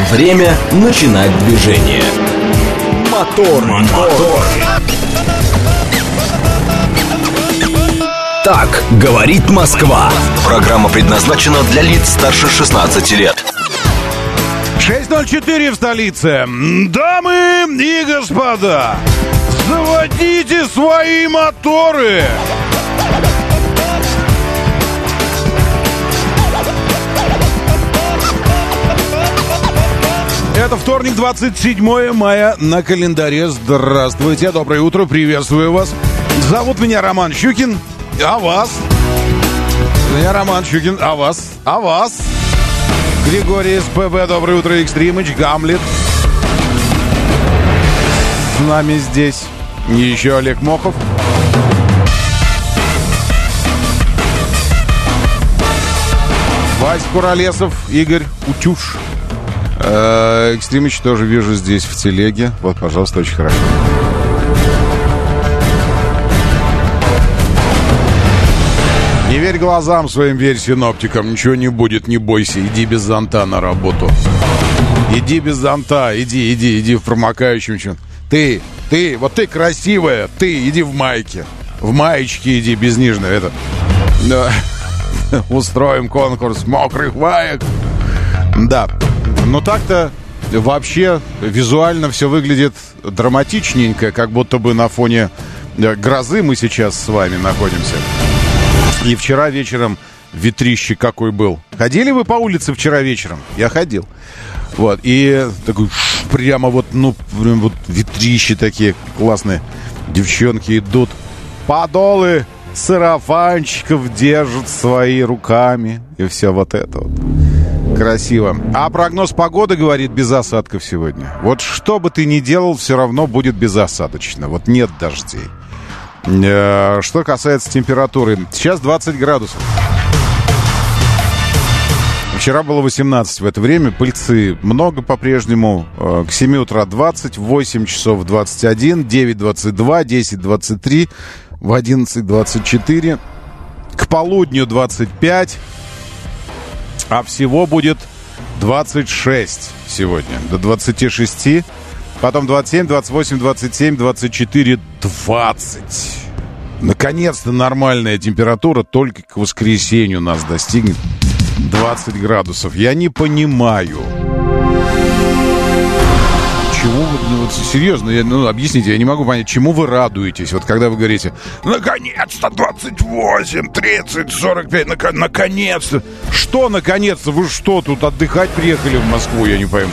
Время начинать движение. Мотор. Так говорит Москва. Программа предназначена для лиц старше 16 лет. 6:04 в столице. Дамы и господа, заводите свои моторы. Это вторник, 27 мая на календаре. Здравствуйте, доброе утро, приветствую вас. Зовут меня Роман Щукин, а вас? Меня Роман Щукин, а вас? А вас? Григорий СПБ, доброе утро, Экстримыч, Гамлет. С нами здесь еще Олег Мохов. Вась Куролесов, Игорь Утюж. Экстримыч тоже вижу здесь в телеге. Вот, пожалуйста, очень хорошо. Не верь глазам своим, верь синоптикам. Ничего не будет, не бойся. Иди без зонта на работу. Иди без зонта. Иди в промокающем чем. Ты красивая. Ты иди в майке. В маечке иди без нижнего. Это. Устроим конкурс мокрых маек. Да. Но так-то вообще визуально все выглядит драматичненько, как будто бы на фоне грозы мы сейчас с вами находимся. И вчера вечером ветрище какой был. Ходили вы по улице вчера вечером? Я ходил. Вот, и такой прямо вот ветрище такие классные. Девчонки идут, подолы сарафанчиков держат свои руками. И все вот это вот. Красиво. А прогноз погоды говорит без осадков сегодня. Вот что бы ты ни делал, все равно будет безосадочно. Вот нет дождей. Что касается температуры, сейчас 20 градусов. Вчера было 18 в это время. Пыльцы много по-прежнему. К 7 утра 20, в 8 часов 21, 9 22, 10 23, в 11 24. К полудню 25. А всего будет 26 сегодня. До 26. Потом 27, 28, 27, 24, 20. Наконец-то нормальная температура только к воскресенью нас достигнет 20 градусов. Я не понимаю. Чему вы, серьезно, объясните, я не могу понять, чему вы радуетесь, вот когда вы говорите, наконец-то 28, 30, 45, наконец-то. Что наконец-то? Вы что, тут отдыхать приехали в Москву, я не пойму.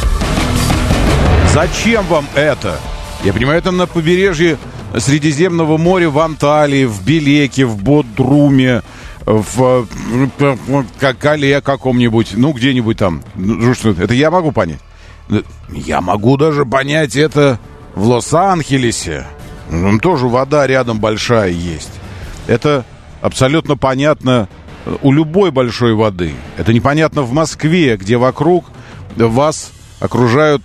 Зачем вам это? Я понимаю, это на побережье Средиземного моря, в Анталии, в Белеке, в Бодруме, в Кале каком-нибудь, где-нибудь там. Это я могу понять. Я могу даже понять это в Лос-Анджелесе. Там тоже вода рядом большая есть. Это абсолютно понятно у любой большой воды. Это непонятно в Москве, где вокруг вас окружают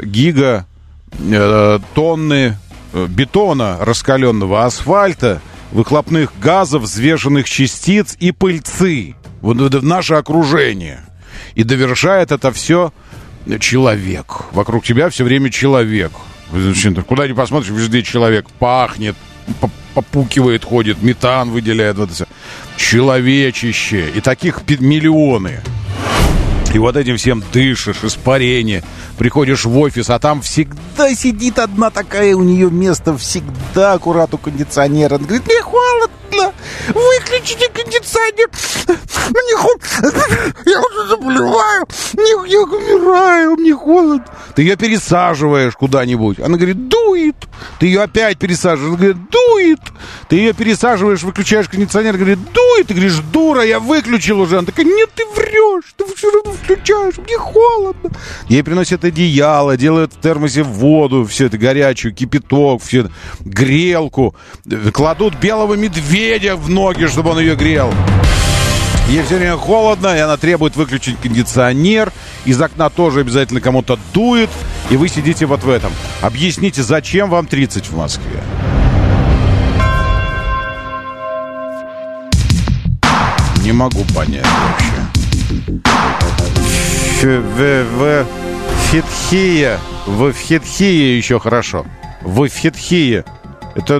тонны бетона, раскаленного асфальта, выхлопных газов, взвешенных частиц и пыльцы. Вот это наше окружение. И довершает это все человек. Вокруг тебя все время человек. Куда ни посмотришь, везде человек. Пахнет, попукивает, ходит, метан выделяет. Вот это все. Человечище. И таких миллионы. И вот этим всем дышишь, испарение. Приходишь в офис, а там всегда сидит одна такая, у нее место всегда аккурат у кондиционера. Она говорит, мне холодно, выключите кондиционер. Мне холодно, я уже заболеваю, я умираю, мне холодно. Ты ее пересаживаешь куда-нибудь. Она говорит, дует. Ты ее опять пересаживаешь. Она говорит, дует. Ты ее пересаживаешь, выключаешь кондиционер. Говорит, дует. Ты говоришь, дура, я выключил уже. Она такая, нет, ты врешь. Ты все равно включаешь, мне холодно. Ей приносят одеяло, делают в термосе воду, все это горячую, кипяток, все это, грелку. Кладут белого медведя в ноги, чтобы он ее грел. Ей все время холодно, и она требует выключить кондиционер. Из окна тоже обязательно кому-то дует. И вы сидите вот в этом. Объясните, зачем вам 30 в Москве? Не могу понять вообще. Фетхия. В Фетхие еще хорошо. В Фетхие. Это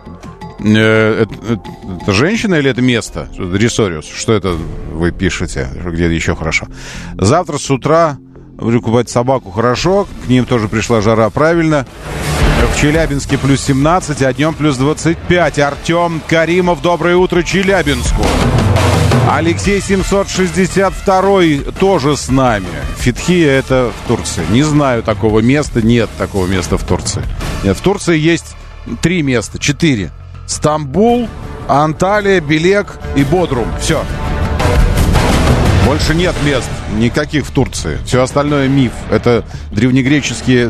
женщина или это место? Ресориус. Что это вы пишете? Где еще хорошо? Завтра с утра буду купать собаку хорошо. К ним тоже пришла жара, правильно. В Челябинске плюс 17, а днем плюс 25. Артем Каримов, доброе утро Челябинску. Алексей 762 тоже с нами. Фетхия это в Турции. Не знаю такого места. Нет такого места в Турции. Нет, в Турции есть 3 места, 4. Стамбул, Анталия, Белек и Бодрум. Все. Больше нет мест никаких в Турции. Все остальное миф. Это древнегреческие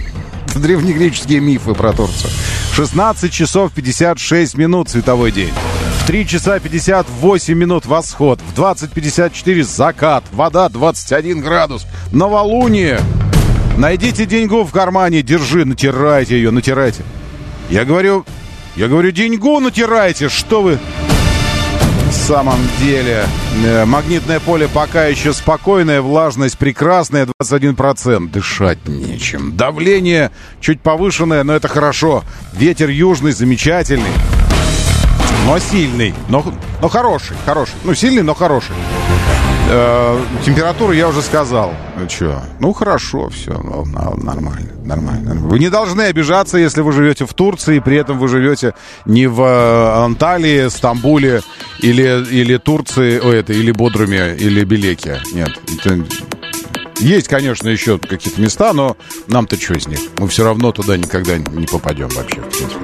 мифы про Турцию. 16 часов 56 минут световой день. В 3 часа 58 минут восход. В 20:54 закат. Вода 21 градус. Новолуние. Найдите деньгу в кармане. Держи, натирайте ее, натирайте. Я говорю, деньгу натирайте. Что вы... В самом деле, магнитное поле пока еще спокойное, влажность прекрасная, 21%. Дышать нечем. Давление чуть повышенное, но это хорошо. Ветер южный, замечательный. Но сильный, но хороший. Ну, сильный, но хороший. Температуру я уже сказал. Че? Ну, хорошо, все, нормально. Вы не должны обижаться, если вы живете в Турции, при этом вы живете не в Анталии, Стамбуле или Турции, или Бодруме, или Белеке. Нет, это... Есть, конечно, еще какие-то места, но нам-то что из них? Мы все равно туда никогда не попадем вообще, в принципе.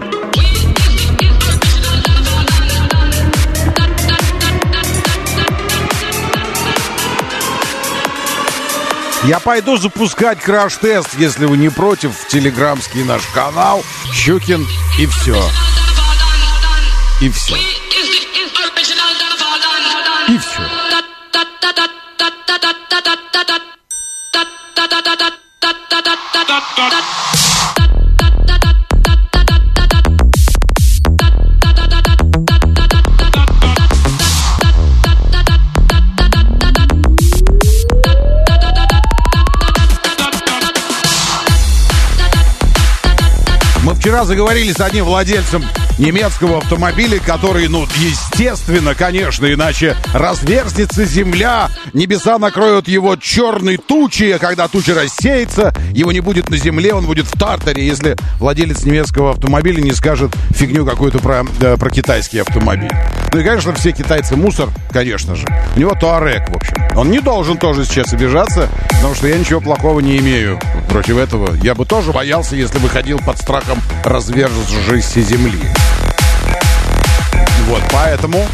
Я пойду запускать краш-тест, если вы не против, в телеграмский наш канал Щукин и все. И все. И все. Вчера заговорили с одним владельцем немецкого автомобиля, который, естественно, конечно, иначе разверзнется земля, небеса накроют его черной тучей, а когда туча рассеется, его не будет на земле, он будет в Тартаре, если владелец немецкого автомобиля не скажет фигню какую-то про китайский автомобиль. Ну и, конечно, все китайцы мусор, конечно же. У него Туарек, в общем. Он не должен тоже сейчас обижаться, потому что я ничего плохого не имею против этого. Я бы тоже боялся, если бы ходил под страхом разверзшейся земли. Вот, поэтому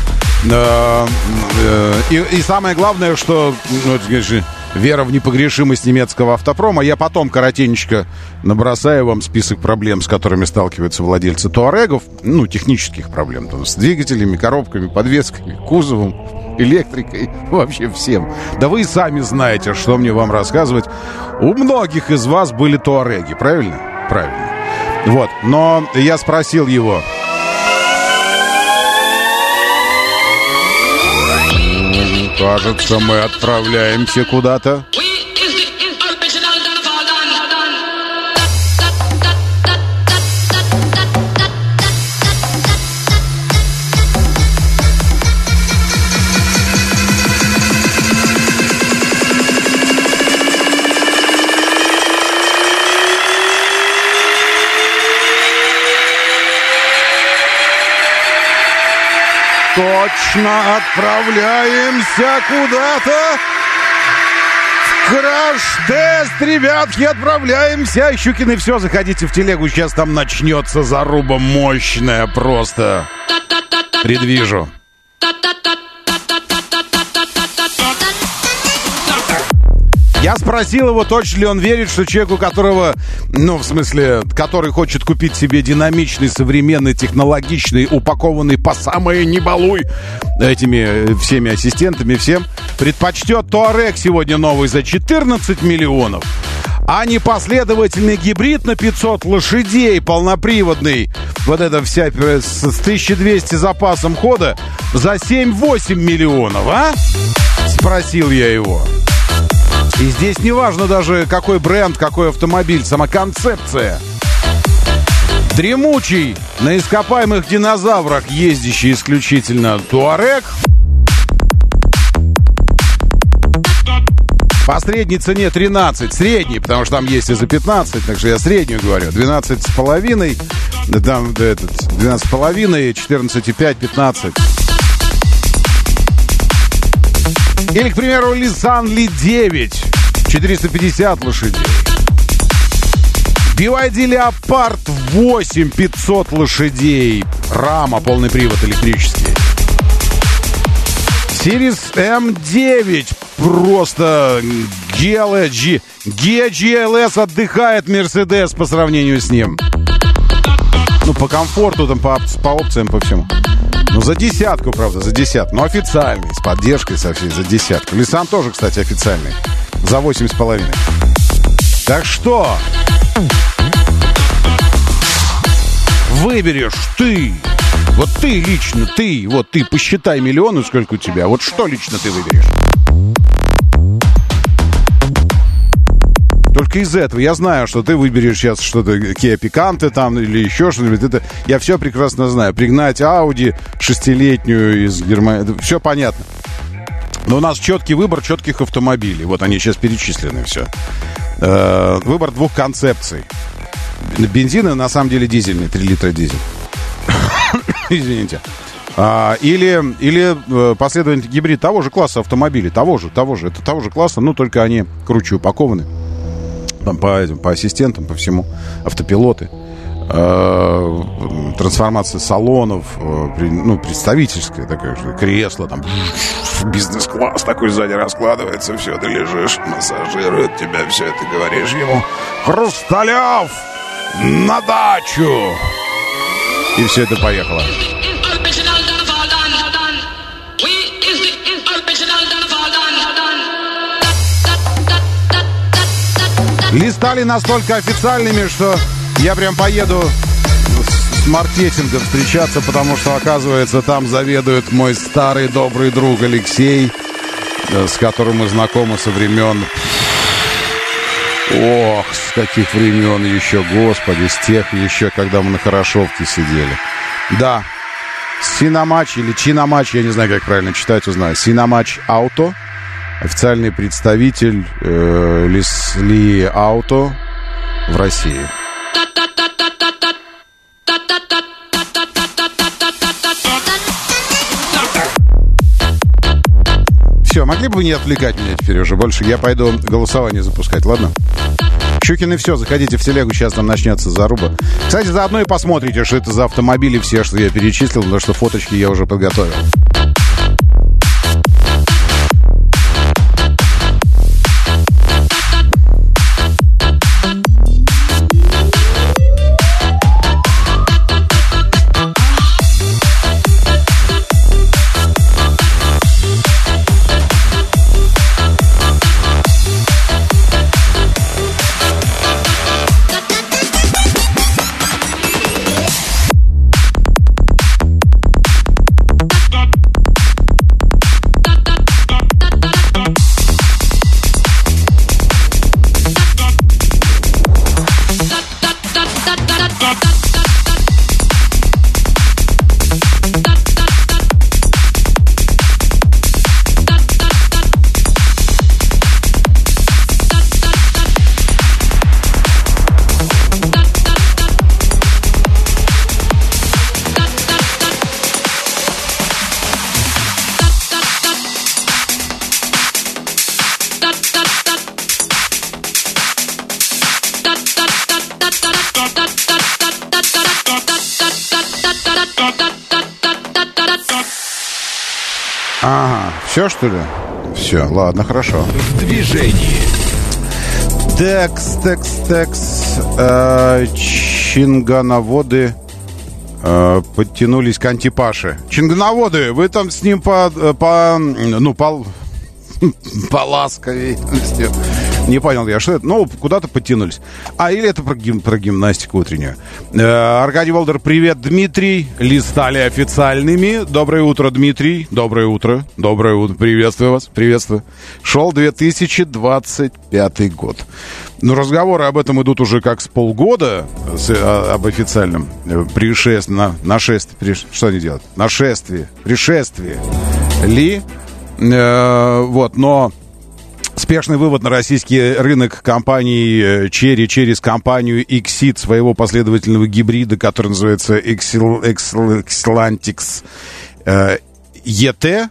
и самое главное, что конечно, вера в непогрешимость немецкого автопрома. Я потом коротенько набросаю вам список проблем, с которыми сталкиваются владельцы туарегов. Технических проблем. Там, с двигателями, коробками, подвесками, кузовом, электрикой, вообще всем. Да вы и сами знаете, что мне вам рассказывать. У многих из вас были туареги, правильно? Правильно. Вот, но я спросил его... Кажется, мы отправляемся куда-то. Точно отправляемся куда-то. В краш-тест, ребятки, отправляемся. Щукины, все, заходите в телегу. Сейчас там начнется заруба мощная просто. Предвижу. Я спросил его, точно ли он верит, что человеку, которого, который хочет купить себе динамичный, современный, технологичный, упакованный по самое не балуй этими всеми ассистентами, всем, предпочтет Туарек сегодня новый за 14 миллионов, а не последовательный гибрид на 500 лошадей, полноприводный, вот это вся с 1200 запасом хода, за 7-8 миллионов, а? Спросил я его. И здесь не важно даже, какой бренд, какой автомобиль, сама концепция. Дремучий, на ископаемых динозаврах ездящий исключительно Туарек. По средней цене 13. Средний, потому что там есть и за 15, так что я среднюю говорю. 12,5, там 12,5, 14,5, 15. Или, к примеру, Nissan Leaf 9, 450 лошадей. BYD Leopard 8, 500 лошадей. Рама, полный привод электрический. Series M9, просто GLS отдыхает Mercedes по сравнению с ним. Ну, по комфорту, там, по опциям, по всему. Ну, за десятку, правда, за десятку. Но официальный, с поддержкой со всей, за десятку. Nissan тоже, кстати, официальный. За 8,5. Так что... выберешь ты. Вот ты лично, ты. Вот ты посчитай миллионы, сколько у тебя. Вот что лично ты выберешь? Только из этого. Я знаю, что ты выберешь сейчас что-то Kia Picanto там или еще что-нибудь. Это я все прекрасно знаю. Пригнать Audi 6-летнюю из Германии. Все понятно. Но у нас четкий выбор четких автомобилей. Вот они сейчас перечислены все. Выбор двух концепций. Бензин и на самом деле дизельный. 3 литра дизель. Извините. Или последовательный гибрид того же класса автомобилей. Того же. Это того же класса, но только они круче упакованы. Там по ассистентам, по всему. Автопилоты. Трансформация салонов. Представительская такая же. Кресло там. Бизнес-класс такой сзади раскладывается. Все, ты лежишь, массажирует тебя. Все это говоришь ему. Хрусталев! На дачу! И все это поехало. Листали настолько официальными, что я прям поеду с маркетингом встречаться, потому что, оказывается, там заведует мой старый добрый друг Алексей, с которым мы знакомы со времен... Ох, с каких времен еще, господи, с тех еще, когда мы на Хорошовке сидели. Да, Синомач или Чиномач, я не знаю, как правильно читать, узнаю. Синомач Ауто, официальный представитель Ли Ауто в России. Все, могли бы вы не отвлекать меня теперь уже больше? Я пойду голосование запускать, ладно? Щукин и все, заходите в телегу, сейчас там начнется заруба. Кстати, заодно и посмотрите, что это за автомобили все, что я перечислил, потому что фоточки я уже подготовил. Ага, все, что ли? Все, ладно, хорошо. В движении. Текс. Чингановоды подтянулись к антипаше. Чингановоды, вы там с ним поласковее. Не понял я, что это? Ну, куда-то подтянулись. Или это про гимнастику утреннюю. Аркадий Волдер, привет, Дмитрий. Листали официальными. Доброе утро, Дмитрий. Доброе утро. Доброе утро. Приветствую вас. Приветствую. Шел 2025 год. Ну, разговоры об этом идут уже как с полгода, об официальном нашествии. Что они делают? Нашествие. Пришествие. Вот, но... Спешный вывод на российский рынок компании Chery через компанию Exit своего последовательного гибрида, который называется Xlantix ET.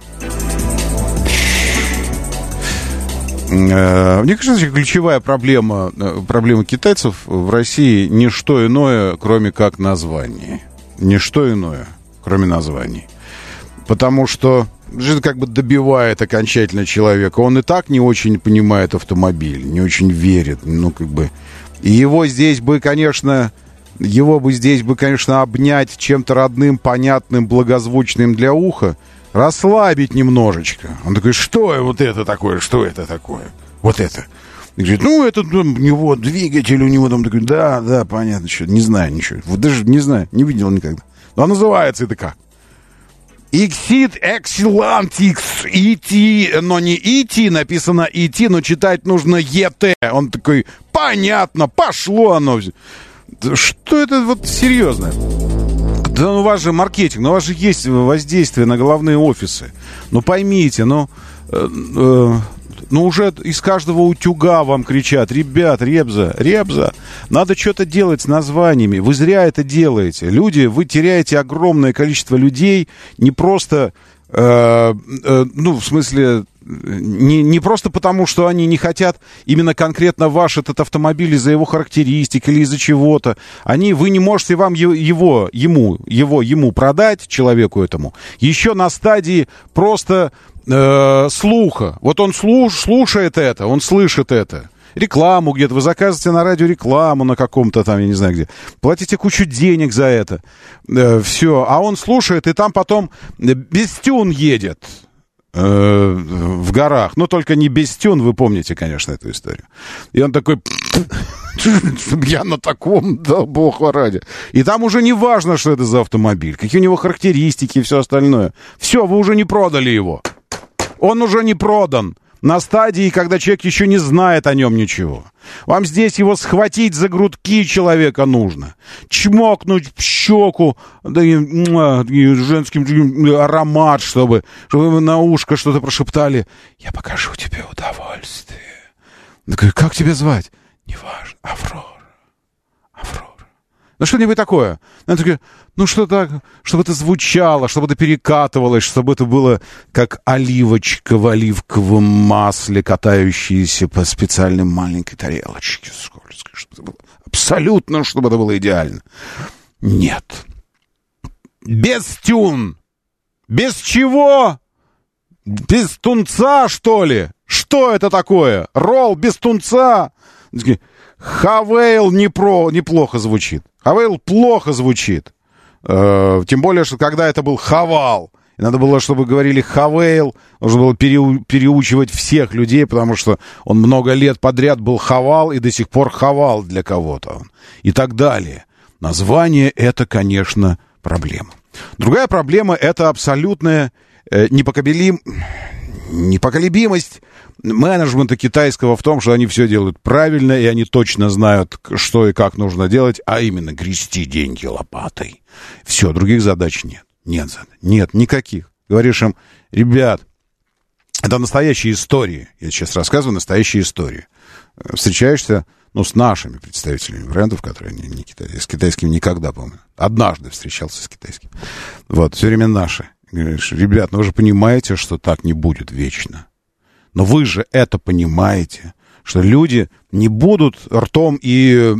Мне кажется, ключевая проблема китайцев в России не что иное, кроме как названий. Не что иное, кроме названий. Потому что это как бы добивает окончательно человека. Он и так не очень понимает автомобиль, не очень верит. Ну, как бы. И его бы, конечно, обнять чем-то родным, понятным, благозвучным для уха, расслабить немножечко. Он такой, что вот это такое, что это такое? Вот это. И говорит, ну, это у него двигатель, у него там такой, да, понятно, что, не знаю ничего. Вот даже не знаю, не видел никогда. Но называется это как? Exit Xlantix ET, но не ET, написано ET, но читать нужно ET. Он такой, понятно, пошло оно. Что это вот серьезно? Да у вас же маркетинг, у вас же есть воздействие на головные офисы. Ну поймите, уже из каждого утюга вам кричат, ребят, Ребза, надо что-то делать с названиями. Вы зря это делаете. Люди, вы теряете огромное количество людей не просто, в смысле, не просто потому, что они не хотят именно конкретно ваш этот автомобиль из-за его характеристик или из-за чего-то. Вы не можете ему продать, человеку этому, еще на стадии просто... слуха. Вот он слушает это, он слышит это. Рекламу где-то. Вы заказываете на радио рекламу на каком-то там, я не знаю где. Платите кучу денег за это. Все. А он слушает, и там потом без тюн едет в горах. Но только не без тюн, вы помните, конечно, эту историю. И он такой... Я на таком, да бога ради. И там уже не важно, что это за автомобиль, какие у него характеристики и все остальное. Все, вы уже не продали его. Он уже не продан. На стадии, когда человек еще не знает о нем ничего. Вам здесь его схватить за грудки человека нужно. Чмокнуть в щеку, да и женским аромат, чтобы вы на ушко что-то прошептали. Я покажу тебе удовольствие. Как тебя звать? Неважно. Аврора. Ну, что-нибудь такое. Что так, чтобы это звучало, чтобы это перекатывалось, чтобы это было как оливочка в оливковом масле, катающаяся по специальной маленькой тарелочке скользкой, чтобы это было абсолютно, чтобы это было идеально. Нет. Без тюн. Без чего? Без тунца, что ли? Что это такое? Ролл без тунца? Хавейл неплохо звучит. Хавейл плохо звучит. Тем более, что когда это был Хавал, и надо было, чтобы говорили Хавейл, нужно было переучивать всех людей, потому что он много лет подряд был Хавал, и до сих пор Хавал для кого-то. И так далее. Название — это, конечно, проблема. Другая проблема — это абсолютная непоколебимость менеджмента китайского в том, что они все делают правильно, и они точно знают, что и как нужно делать, а именно грести деньги лопатой. Все, других задач нет. Нет, никаких. Говоришь им, ребят, это настоящие истории. Я сейчас рассказываю настоящие истории. Встречаешься, с нашими представителями брендов, которые не китайские. С китайскими никогда, по-моему. Однажды встречался с китайским. Вот, все время наши. Говоришь, ребят, вы же понимаете, что так не будет вечно. Но вы же это понимаете, что люди не будут ртом и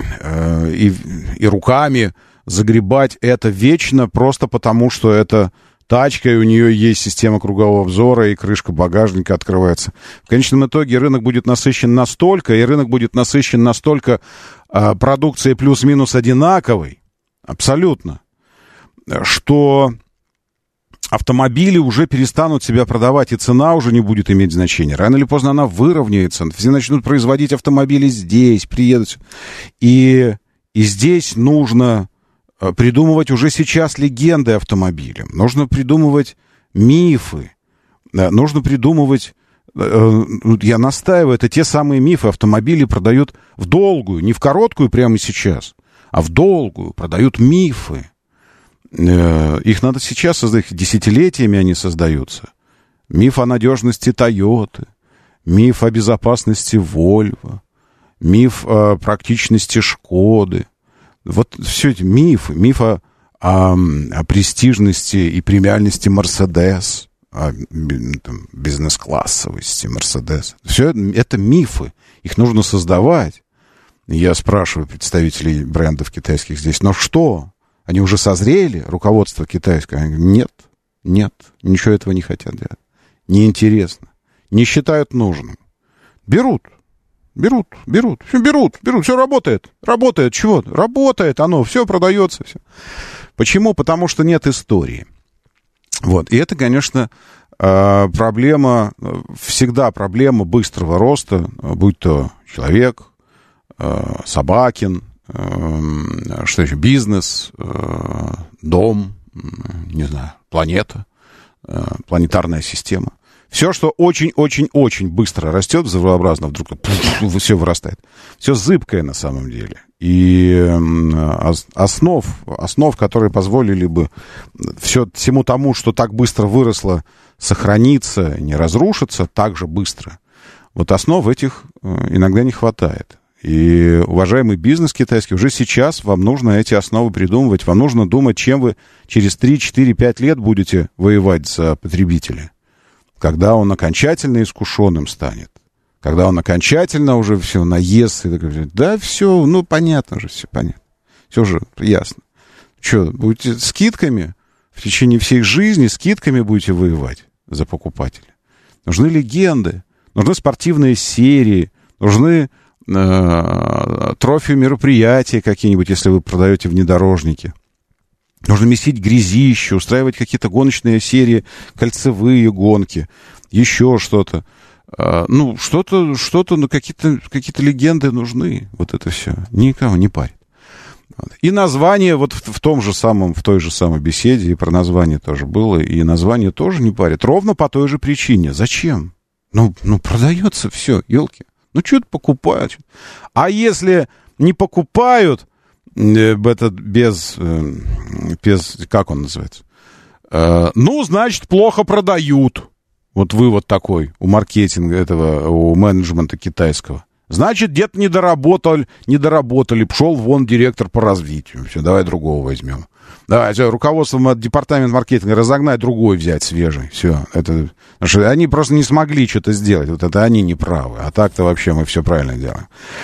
руками загребать это вечно просто потому, что это тачка, и у нее есть система кругового обзора, и крышка багажника открывается. В конечном итоге рынок будет насыщен настолько продукцией плюс-минус одинаковой, абсолютно, что автомобили уже перестанут себя продавать, и цена уже не будет иметь значения. Рано или поздно она выровняется. Все начнут производить автомобили здесь, приедут. И здесь нужно придумывать уже сейчас легенды автомобилям. Нужно придумывать мифы. Нужно придумывать... Я настаиваю, это те самые мифы. Автомобили продают в долгую, не в короткую прямо сейчас, а в долгую. Продают мифы. Их надо сейчас создать, десятилетиями они создаются. Миф о надежности Тойоты, миф о безопасности Вольво, миф о практичности Шкоды. Вот все эти мифы. Миф о престижности и премиальности Мерседес, о бизнес-классовости Мерседес. Все это мифы. Их нужно создавать. Я спрашиваю представителей брендов китайских здесь, но что? Они уже созрели, руководство китайское? Они говорят, нет, ничего этого не хотят делать. Неинтересно. Не считают нужным. Берут. Все работает. Работает. Чего? Работает оно, все продается. Все. Почему? Потому что нет истории. Вот. И это, конечно, проблема, всегда проблема быстрого роста, будь то человек, Собакин, что еще, бизнес, дом, не знаю, планета, планетарная система. Все, что очень-очень-очень быстро растет, взрывообразно вдруг все вырастает. Все зыбкое на самом деле. И основ, которые позволили бы всему тому, что так быстро выросло, сохраниться, не разрушиться так же быстро. Вот основ этих иногда не хватает. И, уважаемый бизнес китайский, уже сейчас вам нужно эти основы придумывать. Вам нужно думать, чем вы через 3, 4, 5 лет будете воевать за потребителя. Когда он окончательно искушенным станет. Когда он окончательно уже все наестся. Да, все, ну, понятно же, все понятно. Все же ясно. Что, будете скидками в течение всей жизни, скидками будете воевать за покупателя? Нужны легенды, нужны спортивные серии, нужны трофи мероприятия какие-нибудь, если вы продаете внедорожники. Нужно месить грязище, устраивать какие-то гоночные серии, кольцевые гонки, еще что-то. Ну, что-то, ну, какие-то легенды нужны. Вот это все. Никого не парит. И название вот в той же самой беседе, и про название тоже было, и название тоже не парит. Ровно по той же причине. Зачем? Ну продается все, елки. Ну, что-то покупают. А если не покупают, это без как он называется? Ну, значит, плохо продают. Вот вывод такой у маркетинга этого, у менеджмента китайского. Значит, где-то не доработали, пошел вон директор по развитию. Все, давай другого возьмем. Давай, все, руководством департамента маркетинга разогнать, другой взять, свежий. Все, это... Они просто не смогли что-то сделать. Вот это они не правы. А так-то вообще мы все правильно делаем.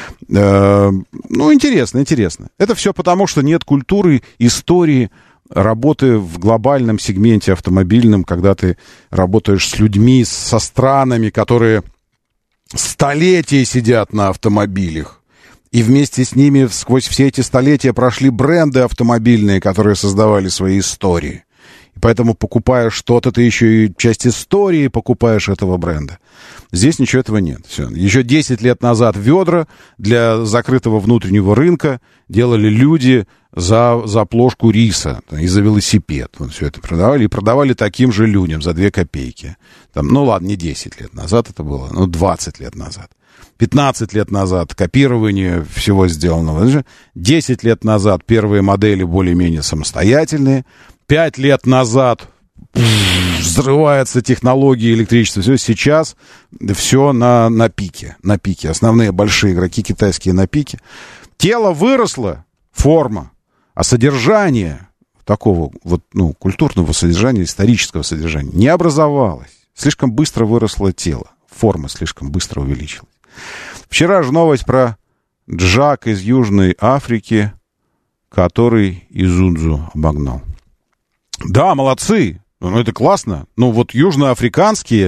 Ну, интересно. Это все потому, что нет культуры, истории, работы в глобальном сегменте автомобильном, когда ты работаешь с людьми, со странами, которые столетия сидят на автомобилях. И вместе с ними сквозь все эти столетия прошли бренды автомобильные, которые создавали свои истории. И поэтому, покупая что-то, ты еще и часть истории покупаешь этого бренда. Здесь ничего этого нет. Все. Еще 10 лет назад ведра для закрытого внутреннего рынка делали люди за плошку риса и за велосипед. Вот все это продавали. И продавали таким же людям за 2 копейки. Там, ну ладно, не 10 лет назад это было, но 20 лет назад. 15 лет назад копирование всего сделанного. 10 лет назад первые модели более-менее самостоятельные. 5 лет назад взрывается технология электричества. Все, сейчас все на пике. На пике. Основные большие игроки китайские на пике. Тело выросло, форма, а содержание такого вот, ну, культурного содержания, исторического содержания не образовалось. Слишком быстро выросло тело. Форма слишком быстро увеличилась. Вчера же новость про Джак из Южной Африки, который Изудзу обогнал. Да, молодцы. Ну, это классно. Ну, вот южноафриканские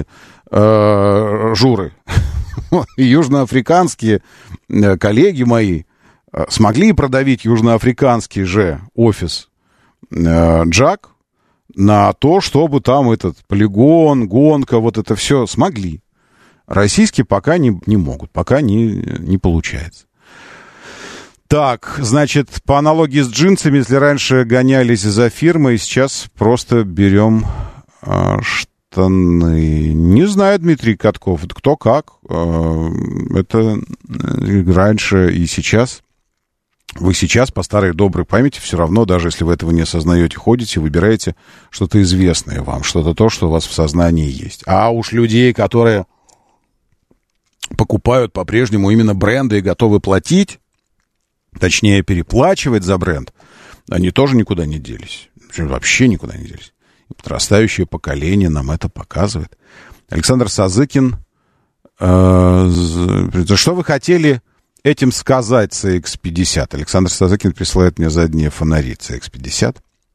журы, южноафриканские коллеги мои смогли продавить южноафриканский же офис Джак на то, чтобы там этот полигон, гонка, вот это все смогли. Российские пока не могут, пока не получается. Так, значит, по аналогии с джинсами, если раньше гонялись за фирмой, сейчас просто берем штаны. Не знаю, Дмитрий Катков, кто как. Это раньше и сейчас. Вы сейчас, по старой доброй памяти, все равно, даже если вы этого не осознаете, ходите, выбираете что-то известное вам, что-то то, что у вас в сознании есть. А уж людей, которые покупают по-прежнему именно бренды и готовы платить, точнее, переплачивать за бренд, они тоже никуда не делись. Вообще никуда не делись. Подрастающее поколение нам это показывает. Александр Сазыкин. Что вы хотели этим сказать CX-50? Александр Сазыкин присылает мне задние фонари CX-50.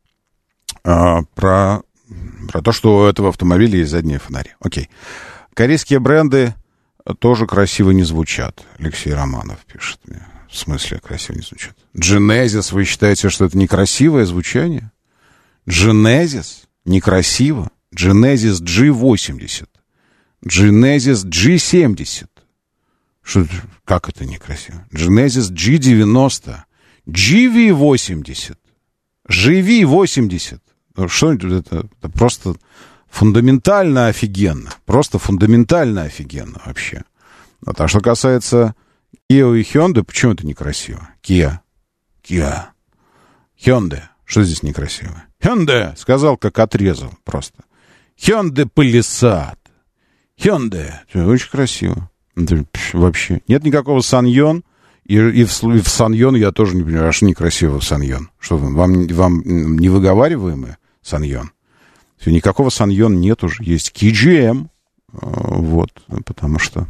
Про то, что у этого автомобиля есть задние фонари. Окей. Корейские бренды тоже красиво не звучат. Алексей Романов пишет мне. В смысле красиво не звучат? Genesis, вы считаете, что это некрасивое звучание? Genesis некрасиво. Genesis G80. Genesis G70. Что, как это некрасиво? Genesis G90. GV80. GV80. Что это просто фундаментально офигенно. Просто фундаментально офигенно вообще. Вот, а что касается Kia и Hyundai, почему это некрасиво? Kia. Hyundai. Что здесь некрасиво? Hyundai, сказал, как отрезал просто. Hyundai Palisade. Hyundai. Очень красиво. Вообще. Нет никакого Саньон. И в Саньон я тоже не понимаю, а что некрасиво в Саньон? Что вам невыговариваемое Саньон? Никакого Саньон нет уже. Есть KGM. Вот. Потому что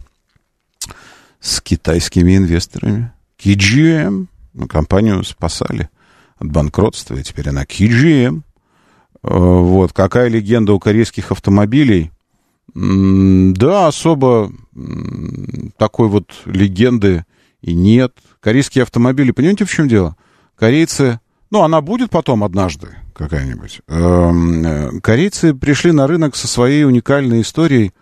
с китайскими инвесторами. KGM. Компанию спасали от банкротства, и теперь она KGM. Вот. Какая легенда у корейских автомобилей? Да, особо такой вот легенды и нет. Корейские автомобили, понимаете, в чем дело? Корейцы, она будет потом однажды какая-нибудь. Корейцы пришли на рынок со своей уникальной историей.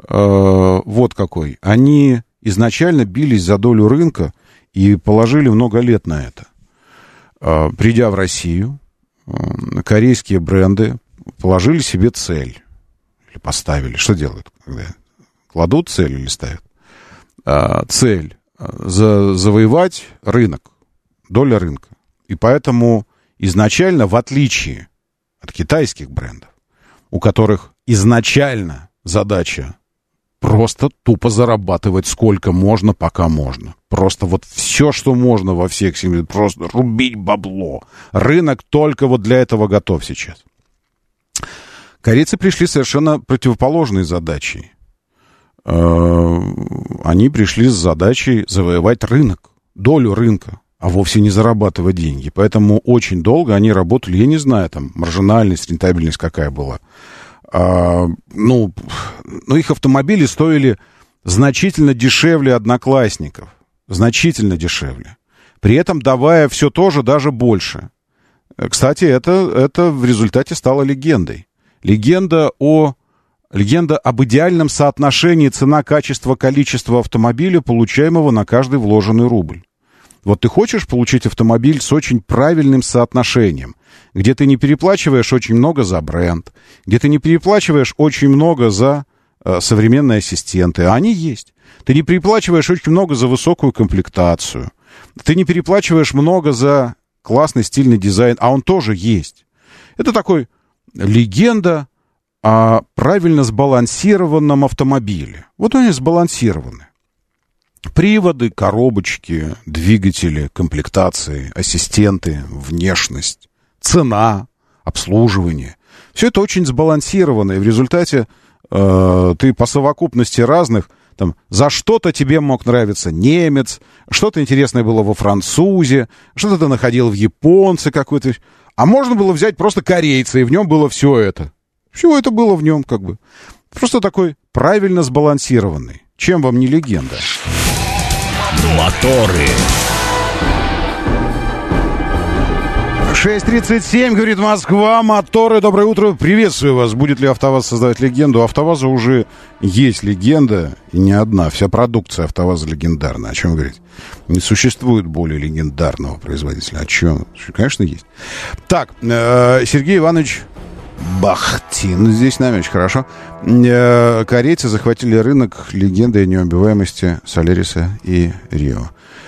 Вот какой. Они изначально бились за долю рынка и положили много лет на это. Придя в Россию, корейские бренды положили себе цель. Или поставили. Что делают? Когда кладут цель или ставят? Цель. Завоевать рынок. Доля рынка. И поэтому изначально, в отличие от китайских брендов, у которых изначально задача просто тупо зарабатывать сколько можно, пока можно. Просто вот все, что можно во всех семьях, просто рубить бабло. Рынок только вот для этого готов сейчас. Корейцы пришли совершенно противоположной задачей. Они пришли с задачей завоевать рынок, долю рынка, а вовсе не зарабатывать деньги. Поэтому очень долго они работали, я не знаю, там, маржинальность, рентабельность какая была. Их автомобили стоили значительно дешевле одноклассников. Значительно дешевле. При этом давая все то же, даже больше. Кстати, это в результате стало легендой. Легенда об идеальном соотношении цена-качество-количество автомобиля, получаемого на каждый вложенный рубль. Вот ты хочешь получить автомобиль с очень правильным соотношением, где ты не переплачиваешь очень много за бренд, где ты не переплачиваешь очень много за современные ассистенты, а они есть. Ты не переплачиваешь очень много за высокую комплектацию. Ты не переплачиваешь много за классный стильный дизайн, а он тоже есть. Это такой легенда о правильно сбалансированном автомобиле. Вот они сбалансированы. Приводы, коробочки, двигатели, комплектации, ассистенты, внешность, цена, обслуживание. Все это очень сбалансировано, и в результате ты по совокупности разных, там, за что-то тебе мог нравиться немец, что-то интересное было во французе, что-то ты находил в японце какой-то, а можно было взять просто корейца, и в нем было все это. Все это было в нем как бы. Просто такой правильно сбалансированный. Чем вам не легенда? Моторы. 6:37, говорит Москва, моторы, доброе утро, приветствую вас. Будет ли АвтоВАЗ создавать легенду? У АвтоВАЗа уже есть легенда, и не одна. Вся продукция АвтоВАЗа легендарна. О чем вы говорите? Не существует более легендарного производителя. О чем? Конечно, есть. Так, Сергей Иванович Бахтин здесь с нами, очень хорошо. Корейцы захватили рынок легенды о неубиваемости Соляриса и Рио.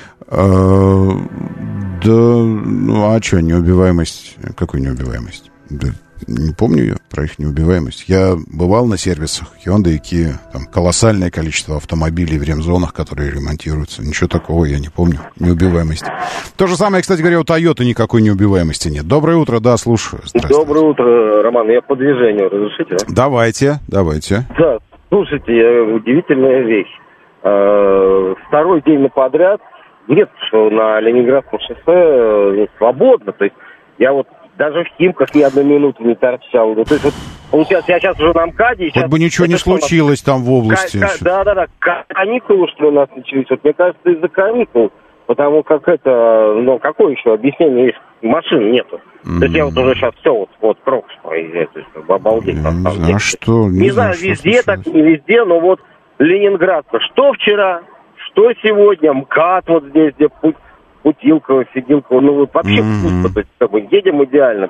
Да, ну а что, неубиваемость? Какую неубиваемость? Да, не помню я про их неубиваемость. Я бывал на сервисах Hyundai и Kia. Там колоссальное количество автомобилей в ремзонах, которые ремонтируются. Ничего такого я не помню. Неубиваемости. То же самое, кстати говоря, у Toyota никакой неубиваемости нет. Доброе утро, да, слушаю. Доброе утро, Роман. Я по движению. Разрешите? Да? Давайте. Да, слушайте, удивительная вещь. Второй день подряд нет, что на Ленинградском шоссе свободно. То есть я вот даже в Химках ни одну минуту не торчал. Ну, то есть вот, получается, я сейчас уже на МКАДе. Хоть бы ничего не случилось там в области. Да. Каникулы, что у нас начались. Вот, мне кажется, из-за каникул. Потому как это, ну, какое еще объяснение есть? Машин нету. То есть я вот уже сейчас все вот крок проезжаю. То есть обалдеть. А что? Не знаю, везде так, не везде, но вот Ленинградка. Что вчера? Что сегодня? МКАД вот здесь, где Путилково, Сидилково, ну вот вообще пусто, то есть как бы едем идеально.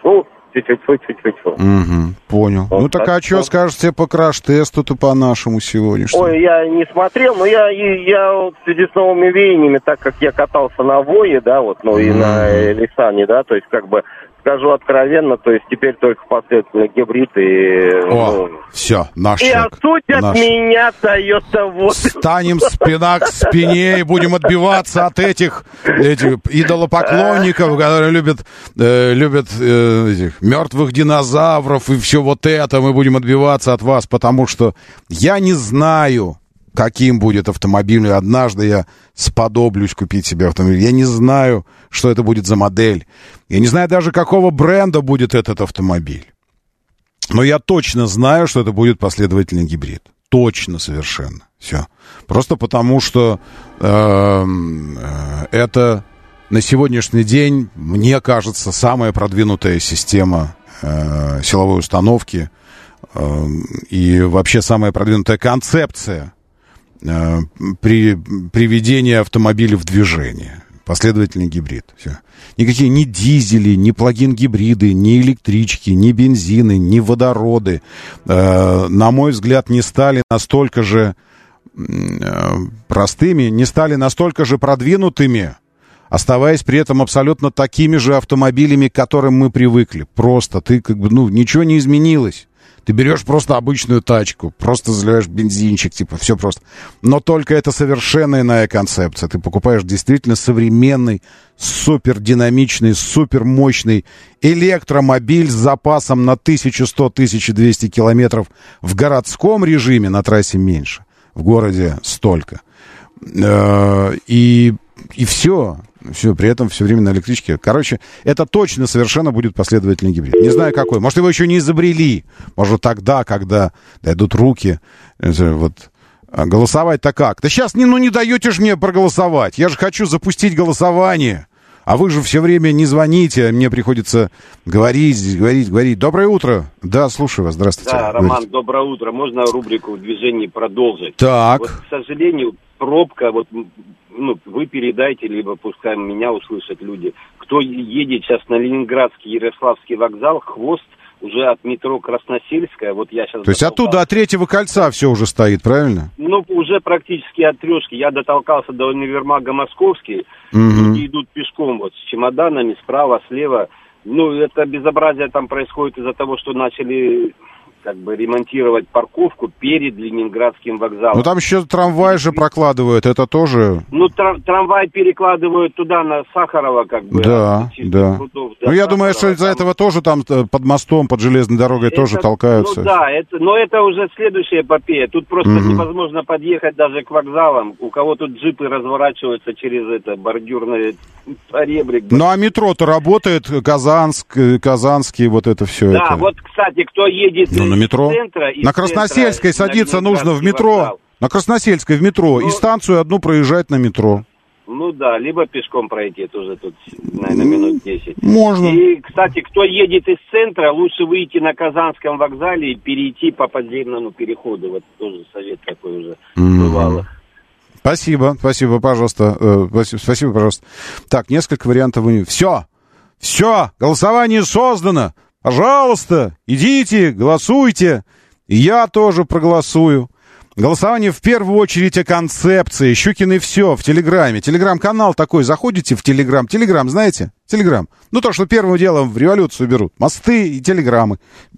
Понял. Вот ну так а что скажете по краш-тесту-то по нашему сегодняшнему? Ой, я не смотрел, но я вот в связи с новыми веяниями, так как я катался на Вое, да, вот, ну и на Лисане, да, то есть как бы скажу откровенно, то есть теперь только последовательно гибрид и... все, наш и человек. осудят меня Toyota вот. Станем спина к спине и будем отбиваться от этих идолопоклонников, которые любят этих мертвых динозавров и все вот это. Мы будем отбиваться от вас, потому что я не знаю, каким будет автомобиль. Однажды я сподоблюсь купить себе автомобиль. Я не знаю, что это будет за модель. Я не знаю даже, какого бренда будет этот автомобиль. Но я точно знаю, что это будет последовательный гибрид. Точно совершенно. Все. Просто потому, что это на сегодняшний день, мне кажется, самая продвинутая система силовой установки и вообще самая продвинутая концепция при приведении автомобиля в движение. Последовательный гибрид. Все. Никакие ни дизели, ни плагин-гибриды, ни электрички, ни бензины, ни водороды, на мой взгляд, не стали настолько же простыми, не стали настолько же продвинутыми, оставаясь при этом абсолютно такими же автомобилями, к которым мы привыкли. Просто ты как бы, ничего не изменилось. Ты берешь просто обычную тачку, просто заливаешь бензинчик, типа, все просто. Но только это совершенно иная концепция. Ты покупаешь действительно современный, супердинамичный, супермощный электромобиль с запасом на 1100-1200 километров в городском режиме, на трассе меньше, в городе столько. И все. Все, при этом все время на электричке. Короче, это точно совершенно будет последовательный гибрид. Не знаю какой. Может, его еще не изобрели. Может, тогда, когда дойдут руки. Вот. Голосовать-то как? Да сейчас не даете же мне проголосовать. Я же хочу запустить голосование. А вы же все время не звоните, а мне приходится говорить. Доброе утро. Да, слушаю вас. Здравствуйте. Да, Роман, доброе утро. Можно рубрику в движении продолжить? Так. Вот, к сожалению, пробка, вы передайте, либо пускай меня услышат люди. Кто едет сейчас на Ленинградский, Ярославский вокзал, хвост уже от метро Красносельская. Вот я сейчас. То есть оттуда от Третьего кольца все уже стоит, правильно? Уже практически от Трешки. Я дотолкался до универмага Московский. Люди идут пешком с чемоданами справа, слева. Это безобразие там происходит из-за того, что начали ремонтировать парковку перед Ленинградским вокзалом. Там еще трамвай же прокладывают, это тоже... Трамвай перекладывают туда, на Сахарова, Да. Прудов, я думаю, что из-за этого тоже там под мостом, под железной дорогой тоже толкаются. Но это уже следующая эпопея. Тут просто невозможно подъехать даже к вокзалам. У кого тут джипы разворачиваются через бордюрный поребрик. А метро-то работает, Казанский, вот это все. Да, это. Кстати, кто едет... на метро. На Красносельской садиться нужно в метро. Вокзал. На Красносельской в метро. И станцию одну проезжать на метро. Ну да, либо пешком пройти, тоже тут, наверное, минут 10. Можно. И, кстати, кто едет из центра, лучше выйти на Казанском вокзале и перейти по подземному переходу. Вот тоже совет такой уже бывало. Спасибо, пожалуйста. Спасибо, пожалуйста. Так, несколько вариантов. Все, голосование создано. Пожалуйста, идите, голосуйте. И я тоже проголосую. Голосование в первую очередь о концепции. Щукин и все в Телеграме. Телеграм-канал такой. Заходите в Телеграм. Телеграм, знаете? Телеграм. Ну, то, что первым делом в революцию берут. Мосты и телеграммы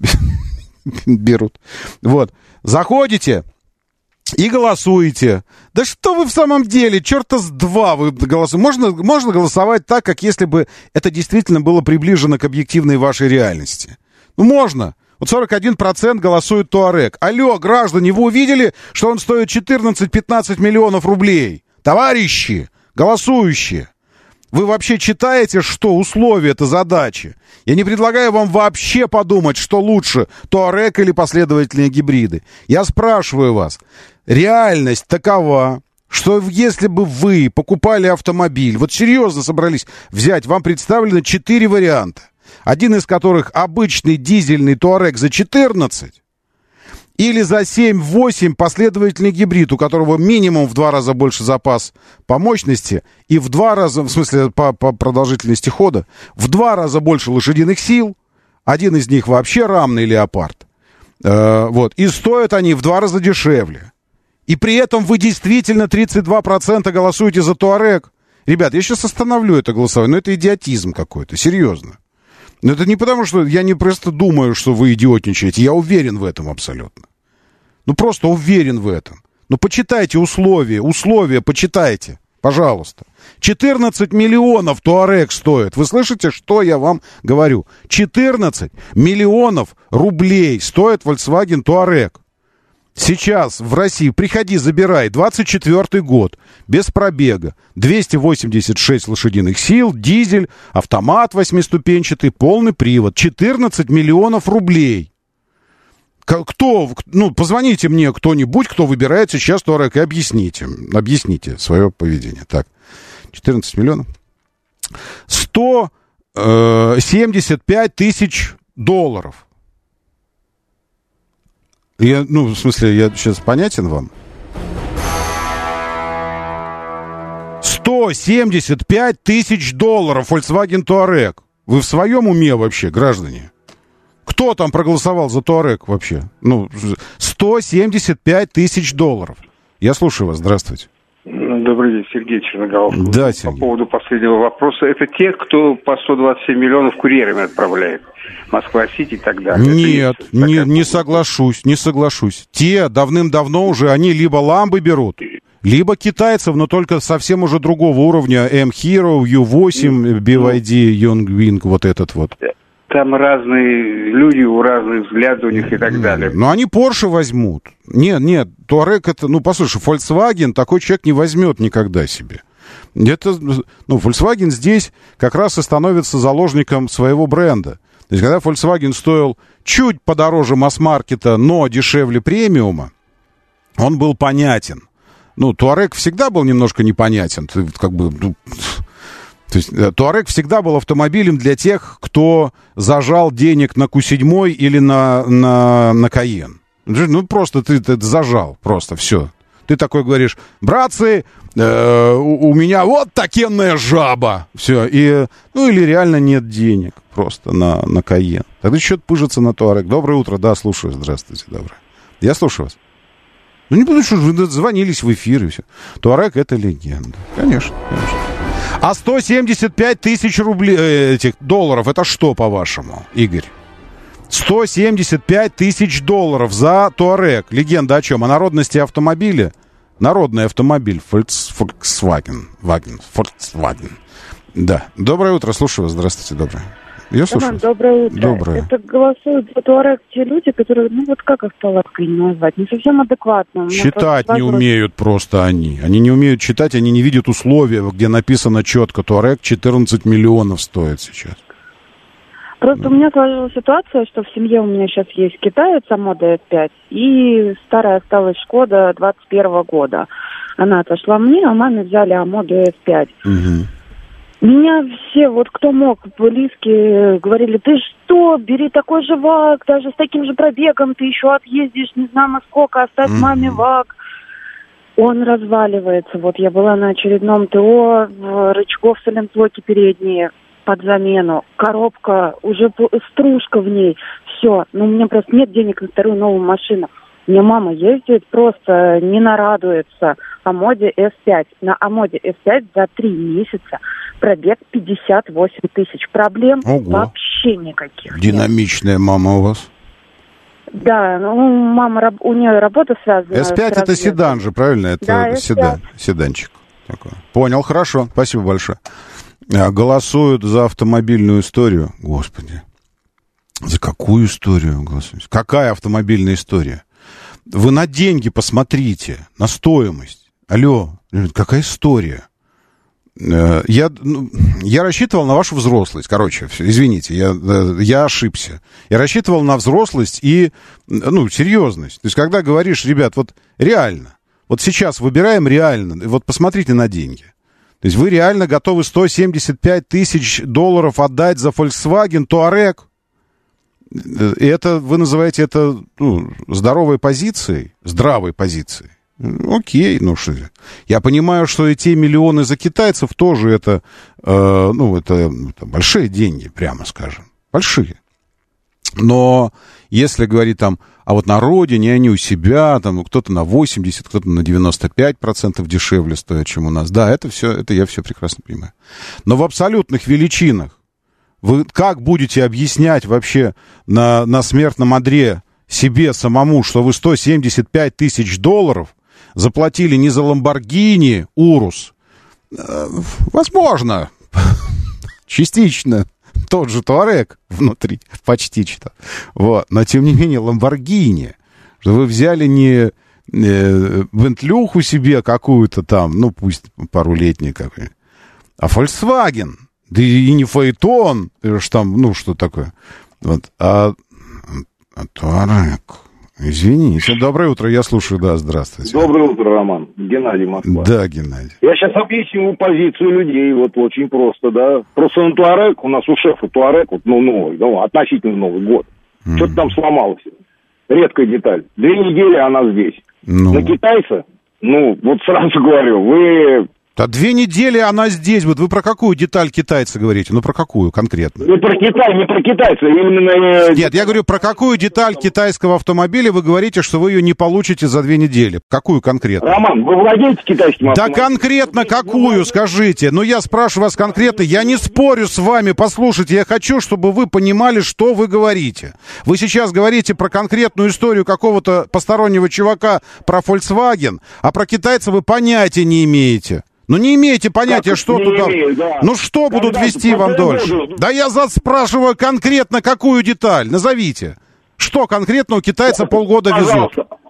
берут. Вот. Заходите и голосуете. Да что вы в самом деле? Черта с два вы голосуете. Можно голосовать так, как если бы это действительно было приближено к объективной вашей реальности. Ну, можно. Вот 41% голосует Туарек. Алло, граждане, вы увидели, что он стоит 14-15 миллионов рублей? Товарищи, голосующие, вы вообще читаете, что условия этой задачи? Я не предлагаю вам вообще подумать, что лучше, Туарек или последовательные гибриды. Я спрашиваю вас, реальность такова, что если бы вы покупали автомобиль, вот серьезно собрались взять, вам представлено 4 варианта. Один из которых обычный дизельный Туарек за 14 или за 7-8 последовательный гибрид, у которого минимум в 2 раза больше запас по мощности и в 2 раза, в смысле по продолжительности хода, в 2 раза больше лошадиных сил. Один из них вообще рамный леопард. Вот. И стоят они в 2 раза дешевле. И при этом вы действительно 32% голосуете за Туарек. Ребят, я сейчас остановлю это голосование, но это идиотизм какой-то, серьезно. Но это не потому, что я не просто думаю, что вы идиотничаете. Я уверен в этом абсолютно. Ну, просто уверен в этом. Ну, почитайте условия почитайте, пожалуйста. 14 миллионов Туарек стоит. Вы слышите, что я вам говорю? 14 миллионов рублей стоит Volkswagen Туарек. Сейчас в России, приходи, забирай, 24-й год, без пробега, 286 лошадиных сил, дизель, автомат 8-ступенчатый, полный привод, 14 миллионов рублей. Кто, ну, позвоните мне кто-нибудь, кто выбирает сейчас Туарек, и объясните свое поведение. Так, 14 миллионов. 175 тысяч долларов. Я сейчас понятен вам? 175 тысяч долларов Volkswagen Touareg. Вы в своем уме вообще, граждане? Кто там проголосовал за Touareg вообще? 175 тысяч долларов. Я слушаю вас, здравствуйте. Добрый день, Сергей Черноголов. Да, Сергей. По поводу последнего вопроса. Это те, кто по 127 миллионов курьерами отправляет. Москва-Сити и так далее. Нет, не соглашусь. Те давным-давно уже, они либо ламбы берут, либо китайцев, но только совсем уже другого уровня. M-Hero, U8, BYD, Yongwing, вот этот вот. Там разные люди, разные взгляды у них и так далее. Но они Porsche возьмут. Нет, Touareg это, послушай, Volkswagen такой человек не возьмет никогда себе. Это, Volkswagen здесь как раз и становится заложником своего бренда. То есть, когда Volkswagen стоил чуть подороже масс-маркета, но дешевле премиума, он был понятен. Touareg всегда был немножко непонятен. То есть Touareg всегда был автомобилем для тех, кто зажал денег на Q7 или на Cayenne. Просто ты зажал, просто все. Ты такой говоришь: братцы, у меня вот такенная жаба. Все, или реально нет денег просто на Cayenne. Тогда что-то пыжится на Touareg. Доброе утро, да, слушаю, здравствуйте, доброе. Я слушаю вас. Не потому что вы звонились в эфир и все. Touareg — это легенда. Конечно. А 175 тысяч рублей, долларов, это что, по-вашему, Игорь? 175 тысяч долларов за Touareg. Легенда о чем? О народности автомобиля? Народный автомобиль. Volkswagen. Да. Доброе утро, слушаю вас. Здравствуйте, доброе. Я слушаю. Доброе утро. Доброе. Это голосуют за Touareg те люди, которые, как их палаткой назвать, не совсем адекватно. Читать не умеют просто они. Они не умеют читать, они не видят условия, где написано четко: Touareg 14 миллионов стоит сейчас. Просто у меня сложилась ситуация, что в семье у меня сейчас есть китаец Амода S5 и старая осталась Шкода 21 года. Она отошла мне, а маме взяли Амоду S5. Угу. Меня все, вот кто мог, близкие, говорили, ты что, бери такой же ВАГ, даже с таким же пробегом ты еще отъездишь, не знаю насколько, оставь маме ВАГ. Он разваливается. Вот я была на очередном ТО, рычагов сайлентблоки передние под замену, коробка, уже стружка в ней, все. Но у меня просто нет денег на вторую новую машину. Мне мама ездит, просто не нарадуется Амоде S5. На Амоде S5 за 3 месяца пробег 58 тысяч. Проблем вообще никаких. Динамичная мама у вас? Да, ну, мама, у нее работа связана. S5 это седан же, правильно? Это да, седанчик. Такой. Понял, хорошо, спасибо большое. Голосуют за автомобильную историю. Господи, за какую историю голосуют? Какая автомобильная история? Вы на деньги посмотрите, на стоимость. Алло, какая история? Я рассчитывал на вашу взрослость. Короче, извините, я ошибся. Я рассчитывал на взрослость и, серьезность. То есть, когда говоришь, ребят, вот реально, вот сейчас выбираем реально, вот посмотрите на деньги. То есть, вы реально готовы $175 тысяч отдать за Volkswagen Touareg? И это, вы называете это, здоровой позицией? Здравой позицией? Окей, что же. Я понимаю, что и те миллионы за китайцев тоже это большие деньги, прямо скажем. Большие. Но если говорить там, а вот на родине, они у себя, там кто-то на 80, кто-то на 95% дешевле стоят, чем у нас. Да, это я все прекрасно понимаю. Но в абсолютных величинах вы как будете объяснять вообще на смертном одре себе самому, что вы $175 тысяч заплатили не за Ламборгини Урус? Возможно, частично тот же Туарек внутри, почти что. Вот. Но, тем не менее, Ламборгини, что вы взяли не Бентлюху себе какую-то там, пусть парулетнюю какую-нибудь, а Volkswagen, да и не Фаэтон, что такое. Вот. А Туарек... Извините. Доброе утро, я слушаю, да, здравствуйте. Доброе утро, Роман. Геннадий, Москва. Да, Геннадий. Я сейчас объясню позицию людей, вот очень просто, да. Просто на Туарек, у нас у шефа Туарек, новый, относительно Новый год. Что-то там сломалось. Редкая деталь. 2 недели она здесь. На китайца, вот сразу говорю, вы... Да 2 недели она здесь. Вот вы про какую деталь китайца говорите? Про какую конкретно? Не про китайца, именно... Нет, я говорю, про какую деталь китайского автомобиля вы говорите, что вы ее не получите за 2 недели? Какую конкретно? Роман, вы владеете китайским автомобилем? Да конкретно какую, скажите? Я спрашиваю вас конкретно, я не спорю с вами, послушайте, я хочу, чтобы вы понимали, что вы говорите. Вы сейчас говорите про конкретную историю какого-то постороннего чувака про Volkswagen, а про китайца вы понятия не имеете. Не имеете понятия, что туда... Да. Что будут вести вам дольше? Да я спрашиваю конкретно, какую деталь. Назовите. Что конкретно у китайца полгода везут?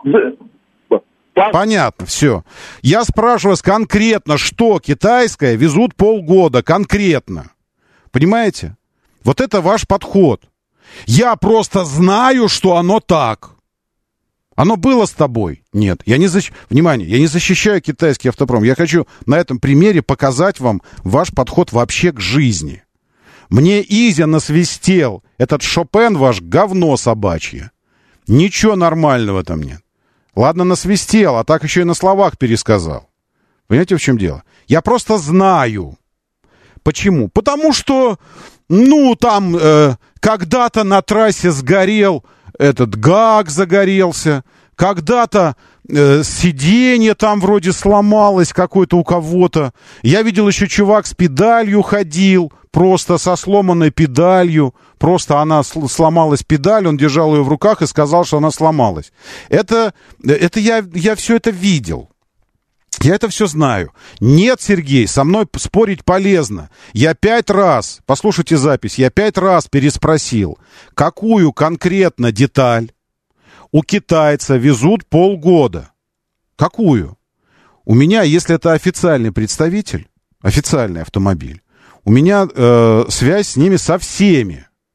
Понятно, все. Я спрашиваю вас конкретно, что китайское везут полгода. Конкретно. Понимаете? Вот это ваш подход. Я просто знаю, что оно так. Оно было с тобой? Нет. Внимание, я не защищаю китайский автопром. Я хочу на этом примере показать вам ваш подход вообще к жизни. Мне Изя насвистел. Этот Шопен ваш говно собачье. Ничего нормального там нет. Ладно, насвистел, а так еще и на словах пересказал. Понимаете, в чем дело? Я просто знаю. Почему? Потому что, когда-то на трассе сгорел... Этот ГАГ загорелся, когда-то сиденье там вроде сломалось какое-то у кого-то. Я видел еще чувак с педалью ходил, просто со сломанной педалью. Просто она сломалась педаль, он держал ее в руках и сказал, что она сломалась. Это я все это видел. Я это все знаю. Нет, Сергей, со мной спорить полезно. Я 5 раз, послушайте запись, я 5 раз переспросил, какую конкретно деталь у китайца везут полгода. Какую? У меня, если это официальный представитель, официальный автомобиль, у меня связь с ними со всеми.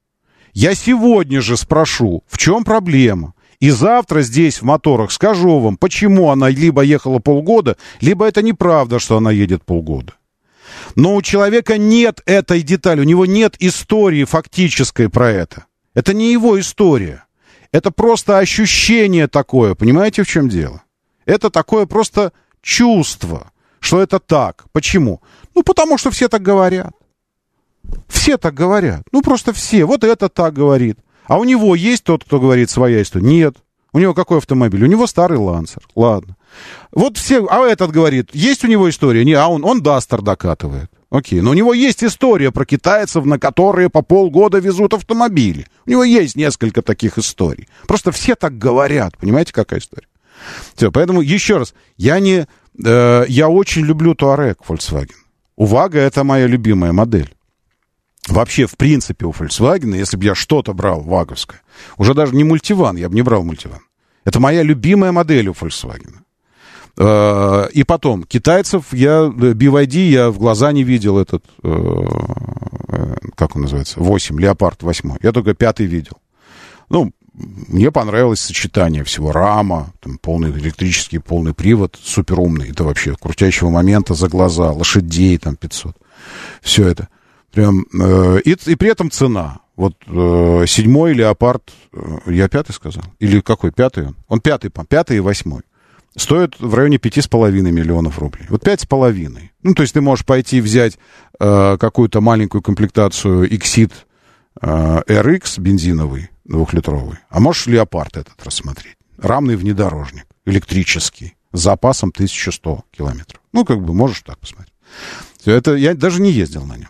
Я сегодня же спрошу, в чем проблема. И завтра здесь в моторах скажу вам, почему она либо ехала полгода, либо это неправда, что она едет полгода. Но у человека нет этой детали, у него нет истории фактической про это. Это не его история. Это просто ощущение такое, понимаете, в чем дело? Это такое просто чувство, что это так. Почему? Ну, потому что все так говорят. Все так говорят. Ну, просто все. Вот это так говорит. А у него есть тот, кто говорит своя история? Нет. У него какой автомобиль? У него старый Лансер. Ладно. Вот все... А этот говорит, есть у него история? Не, а он Дастер докатывает. Окей. Но у него есть история про китайцев, на которые по полгода везут автомобили. У него есть несколько таких историй. Просто все так говорят. Понимаете, какая история? Все, поэтому еще раз. Я очень люблю Touareg Volkswagen. У Вага это моя любимая модель. Вообще, в принципе, у Volkswagen, если бы я что-то брал ваговское, уже даже не мультиван, я бы не брал мультиван. Это моя любимая модель у Volkswagen. И потом, китайцев, BYD я в глаза не видел этот, как он называется, 8, Леопард 8. Я только 5 видел. Ну, мне понравилось сочетание всего. Рама, там, полный электрический, полный привод, супер умный. Это вообще крутящего момента за глаза, лошадей там 500. Все это. Прям, и при этом цена. Вот 7-й Леопард, я 5-й сказал? Или какой, 5-й он? Он 5-й и 8-й. Стоит в районе 5,5 миллионов рублей. Вот 5,5. Ну, то есть ты можешь пойти взять какую-то маленькую комплектацию Exit RX бензиновый, 2-литровый. А можешь Леопард этот рассмотреть. Рамный внедорожник, электрический, с запасом 1100 километров. Ну, как бы можешь так посмотреть. Это я даже не ездил на нем.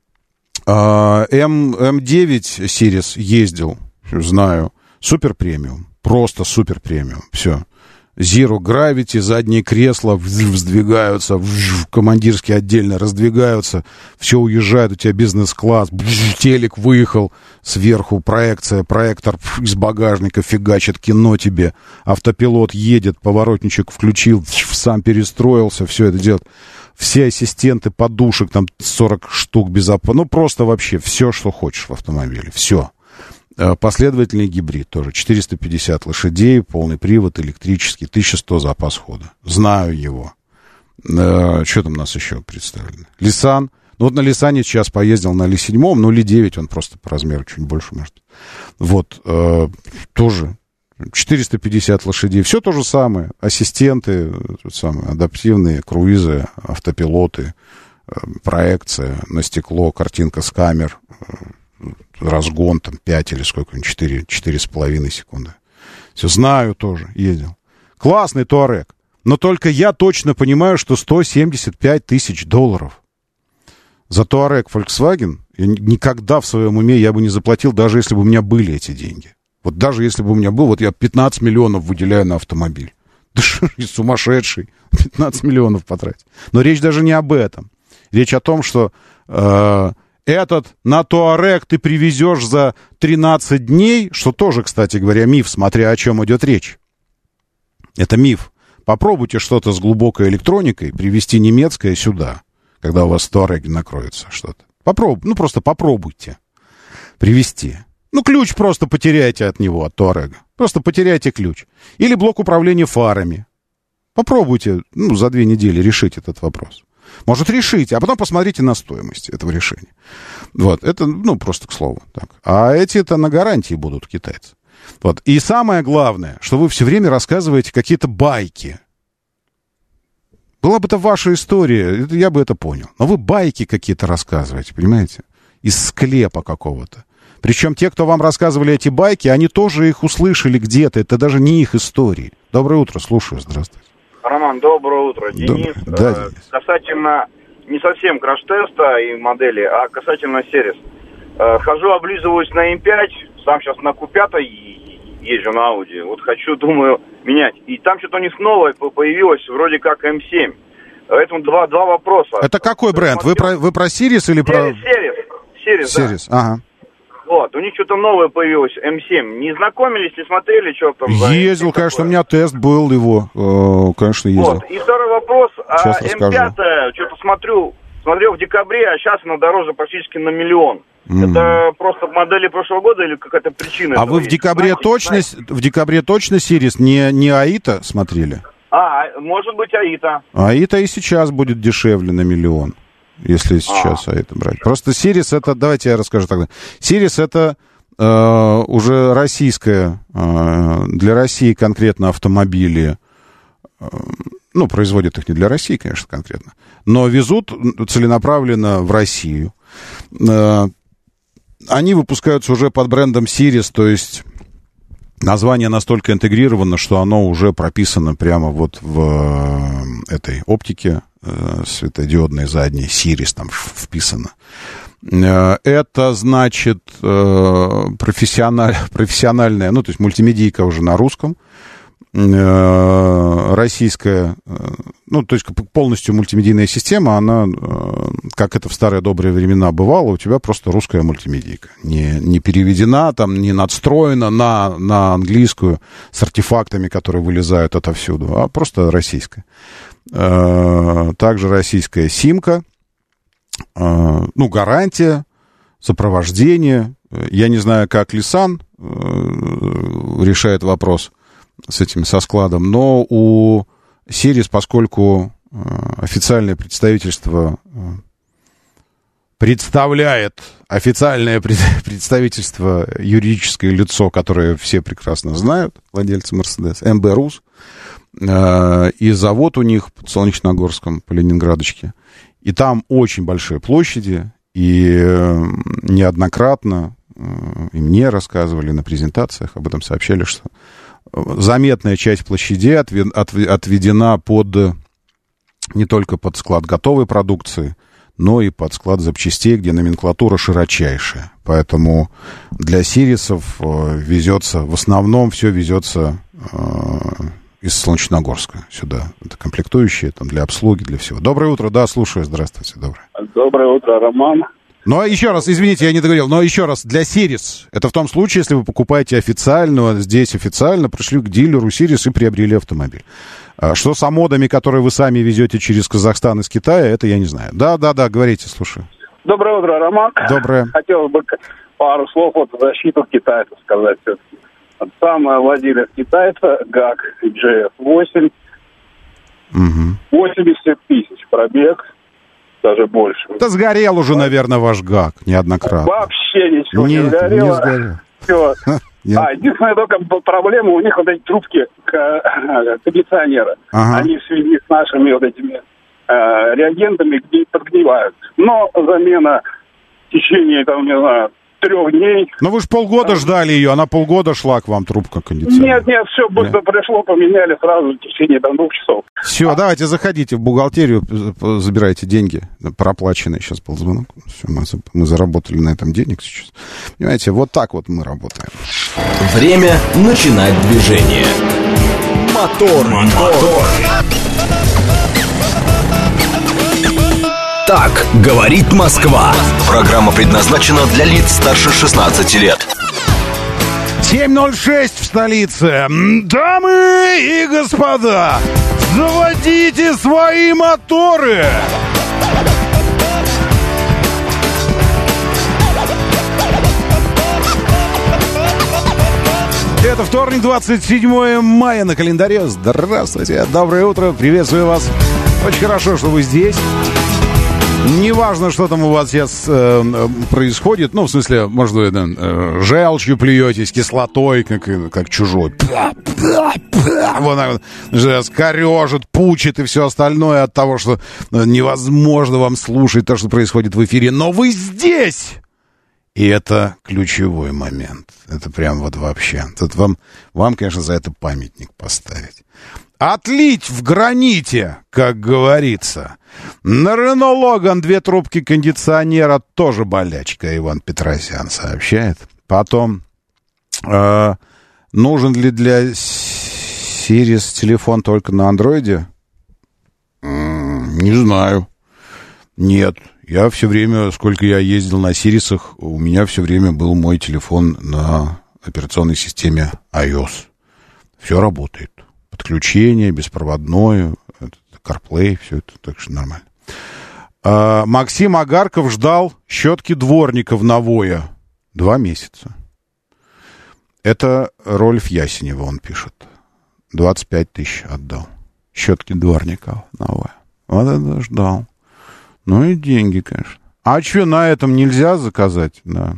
М9 Series ездил, знаю. Супер премиум. Просто супер премиум. Все. Zero Gravity, задние кресла вздвигаются, командирские отдельно раздвигаются, все уезжает, у тебя бизнес-класс, телек выехал, сверху проектор из багажника фигачит кино тебе, автопилот едет, поворотничек включил, сам перестроился, все это делает. Все ассистенты подушек, там 40 штук без опоры. Ну, просто вообще все, что хочешь в автомобиле. Все. Последовательный гибрид тоже. 450 лошадей, полный привод, электрический, 1100 запас хода. Знаю его. Что там у нас еще представлено? Лисан. Ну, вот на Лисане сейчас поездил на Ли-7, ну, Ли-9, он просто по размеру чуть больше, может. Вот. Тоже 450 лошадей. Все то же самое. Ассистенты, адаптивные, круизы, автопилоты, проекция на стекло, картинка с камер, разгон там 5 или сколько-нибудь, 4,5 секунды. Все, знаю тоже, ездил. Классный Touareg. Но только я точно понимаю, что 175 тысяч долларов за Touareg Volkswagen никогда в своем уме я бы не заплатил, даже если бы у меня были эти деньги. Вот даже если бы у меня был, вот я 15 миллионов выделяю на автомобиль. Да что, сумасшедший, 15 миллионов потратить. Но речь даже не об этом. Речь о том, что этот на Touareg ты привезешь за 13 дней, что тоже, кстати говоря, миф, смотря о чем идет речь. Это миф. Попробуйте что-то с глубокой электроникой привезти немецкое сюда, когда у вас в Touareg накроется что-то. Ну, просто попробуйте привезти. Ну, ключ просто потеряйте от него, от Touareg. Просто потеряйте ключ. Или блок управления фарами. Попробуйте, за 2 недели решить этот вопрос. Может, решите, а потом посмотрите на стоимость этого решения. Вот, это, просто к слову. Так. А эти-то на гарантии будут, китайцы. Вот. И самое главное, что вы все время рассказываете какие-то байки. Была бы это ваша история, я бы это понял. Но вы байки какие-то рассказываете, понимаете? Из склепа какого-то. Причем те, кто вам рассказывали эти байки, они тоже их услышали где-то. Это даже не их истории. Доброе утро, слушаю, здравствуйте. Роман, доброе утро. Денис. Да, Денис. Касательно не совсем краш-теста и модели, а касательно Series. Хожу, облизываюсь на М5, сам сейчас на Q5 езжу на Audi. Вот хочу, думаю, менять. И там что-то у них новое появилось, вроде как М7. Поэтому два вопроса. Это какой бренд? Вы про Series или про... Series, да. Ага. Вот, у них что-то новое появилось, М7. Не знакомились, не смотрели, что там? Ездил, конечно, у меня тест был его, конечно, ездил. Вот, и второй вопрос, М5, что-то смотрел в декабре, а сейчас она дороже практически на 1 миллион. Это просто модели прошлого года или какая-то причина? А вы в декабре точно Сирис, не Аита смотрели? Может быть, Аита. Аита и сейчас будет дешевле на миллион, если сейчас Аита брать. Просто Сирис это, давайте я расскажу тогда. Сирис это уже российская, для России конкретно автомобили, ну, производят их не для России, конечно, конкретно, но везут целенаправленно в Россию. Они выпускаются уже под брендом Сирис, то есть название настолько интегрировано, что оно уже прописано прямо вот в этой оптике светодиодной задней, Сирис там вписано. Это значит профессиональная, ну, то есть мультимедийка уже на русском, российская, ну, то есть полностью мультимедийная система, она, как это в старые добрые времена бывало, у тебя просто русская мультимедийка. Не переведена, там, не надстроена на английскую с артефактами, которые вылезают отовсюду, а просто российская. Также российская симка, ну, гарантия, сопровождение. Я не знаю, как Лисан решает вопрос со складом, но у Сирис, поскольку официальное представительство представляет официальное представительство, юридическое лицо, которое все прекрасно знают, владельцы Мерседес, МБ РУС, и завод у них под Солнечногорском, по Ленинградочке, и там очень большие площади, и неоднократно и мне рассказывали на презентациях, об этом сообщали, что заметная часть площадей отведена не только под склад готовой продукции, но и под склад запчастей, где номенклатура широчайшая. Поэтому для Сирисов везется, в основном все везется из Солнечногорска сюда. Это комплектующие там, для обслуги, для всего. Доброе утро, да, слушаю, здравствуйте, доброе. Доброе утро, Роман. Но еще раз, извините, я не договорил, но еще раз, для Сирис, это в том случае, если вы покупаете официально, здесь официально, пришли к дилеру Сирис и приобрели автомобиль. Что с амодами, которые вы сами везете через Казахстан из Китая, это я не знаю. Да, говорите, слушаю. Доброе утро, Роман. Доброе. Хотел бы пару слов в защиту китайцев сказать все-таки. Сам владелец китайца, ГАК GF8, 80 тысяч пробег. Даже больше. Да сгорел уже, наверное, ваш ГАК неоднократно. Вообще ничего не сгорело. Не сгорел. Все. Единственная только проблема, у них вот эти трубки кондиционера. Они в связи с нашими вот этими реагентами подгнивают. Но замена в течение, там, не знаю, 3 дней. Ну вы же полгода ждали ее, она полгода шла к вам, трубка кондиционера. Нет, все быстро пришло, поменяли сразу в течение 2 часов. Все, давайте заходите в бухгалтерию, забирайте деньги, проплаченные, сейчас был звонок. Все, мы заработали на этом денег сейчас. Понимаете, вот так вот мы работаем. Время начинать движение. Мотор. Так говорит Москва. Программа предназначена для лиц старше 16 лет. 7:06 в столице. Дамы и господа, заводите свои моторы. Это вторник, 27 мая на календаре. Здравствуйте, доброе утро, приветствую вас. Очень хорошо, что вы здесь. Неважно, что там у вас сейчас происходит, ну, в смысле, может, вы желчью плюетесь, кислотой, как чужой. Вот так вот скорежит, пучит и все остальное от того, что невозможно вам слушать то, что происходит в эфире. Но вы здесь! И это ключевой момент. Это прям вот вообще. Тут вам, конечно, за это памятник поставить. Отлить в граните, как говорится. На Рено Логан 2 трубки кондиционера тоже болячка, Иван Петросян сообщает. Потом, нужен ли для Сирис телефон только на андроиде? Не знаю. Нет. Я все время, сколько я ездил на Сирисах, у меня все время был мой телефон на операционной системе iOS. Все работает. Подключение, беспроводное, CarPlay, все это так что нормально. Максим Агарков ждал щетки дворника в Навоя 2 месяца. Это Рольф Ясенева, он пишет. 25 тысяч отдал. Щетки дворника в Навоя. Вот это ждал. Ну и деньги, конечно. А что, на этом нельзя заказать? На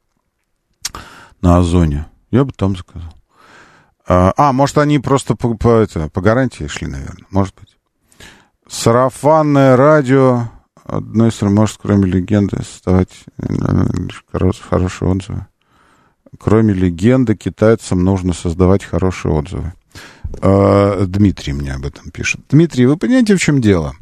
Озоне? Я бы там заказал. Может, они просто по гарантии шли, наверное. Может быть. Сарафанное радио. Одной стороны, может, кроме легенды, создавать хорошие отзывы. Кроме легенды, китайцам нужно создавать хорошие отзывы. Дмитрий мне об этом пишет. Дмитрий, вы понимаете, в чем дело?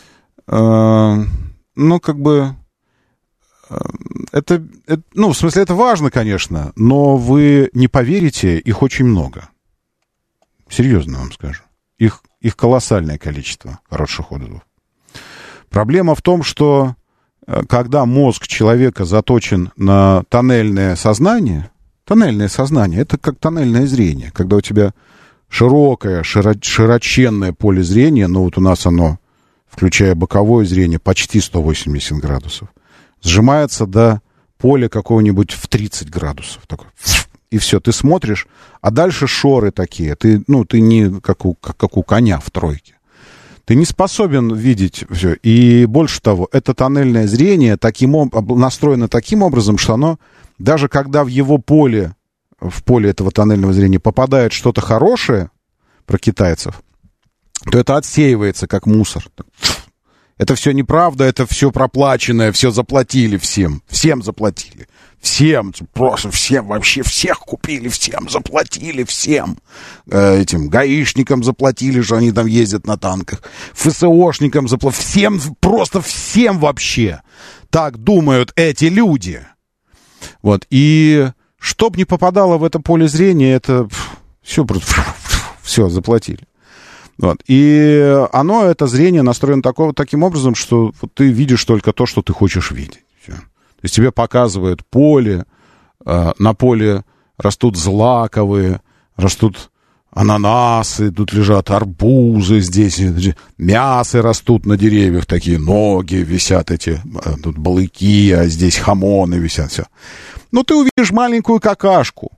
Это, в смысле, это важно, конечно, но вы не поверите, их очень много. Серьезно вам скажу. Их колоссальное количество хороших отзывов. Проблема в том, что когда мозг человека заточен на тоннельное сознание, это как тоннельное зрение, когда у тебя широкое, широченное поле зрения, но вот у нас оно, включая боковое зрение, почти 180 градусов, сжимается до поля какого-нибудь в 30 градусов. Такой, и все, ты смотришь, а дальше шоры такие. Ты не как у коня в тройке. Ты не способен видеть все. И больше того, это тоннельное зрение настроено таким образом, что оно, даже когда в поле этого тоннельного зрения попадает что-то хорошее про китайцев, то это отсеивается как мусор. Это все неправда, это все проплаченное, все заплатили всем. Всем заплатили. Всем, просто всем, вообще всех купили, всем заплатили, всем. Этим гаишникам заплатили, что они там ездят на танках. ФСОшникам заплатили. Всем, просто всем вообще. Так думают эти люди. Вот. И чтоб не попадало в это поле зрения, это все просто все заплатили. Вот. И это зрение настроено таким образом, что ты видишь только то, что ты хочешь видеть. Все. То есть тебе показывают поле, на поле растут злаковые, растут ананасы, тут лежат арбузы, здесь мясо растут на деревьях, такие ноги висят тут балыки, а здесь хамоны висят, все. Но ты увидишь маленькую какашечку,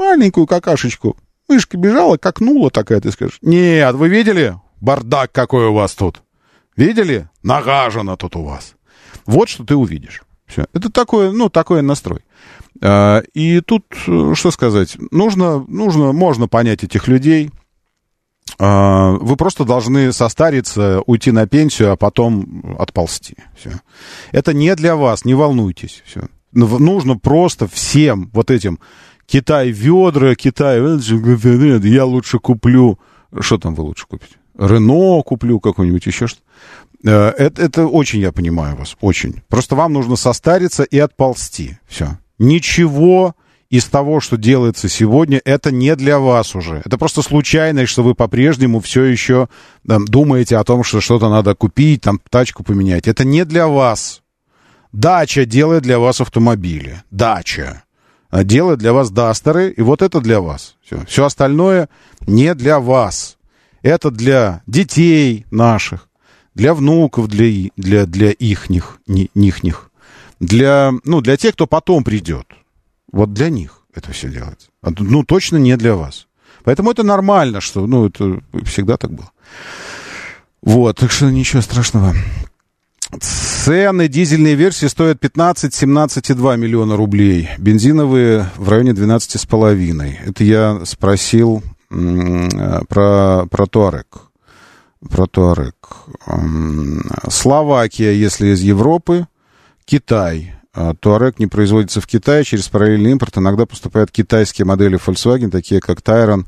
мышка бежала, какнула такая, ты скажешь, нет, вы видели? Бардак какой у вас тут. Видели? Нагажено тут у вас. Вот что ты увидишь. Все. Это такой настрой. И тут, что сказать, можно понять этих людей. Вы просто должны состариться, уйти на пенсию, а потом отползти. Все. Это не для вас, не волнуйтесь. Все. Нужно просто всем вот этим Китай ведра, я лучше куплю... Что там вы лучше купите? Рено куплю, какой-нибудь еще что-то. Это очень, я понимаю вас, очень. Просто вам нужно состариться и отползти. Все. Ничего из того, что делается сегодня, это не для вас уже. Это просто случайность, что вы по-прежнему все еще думаете о том, что что-то надо купить, там тачку поменять. Это не для вас. Дача делает для вас автомобили. Дача делает для вас дастеры, и вот это для вас. Все остальное не для вас. Это для детей наших, для внуков, для ихних, для тех, кто потом придет. Вот для них это все делается. Точно не для вас. Поэтому это нормально, что, это всегда так было. Вот, так что ничего страшного. Цены дизельные версии стоят 15-17,2 миллиона рублей. Бензиновые в районе 12,5. Это я спросил про Туарек. Про Туарек. Словакия, если из Европы. Китай. Туарек не производится в Китае. Через параллельный импорт иногда поступают китайские модели Volkswagen, такие как Tayron,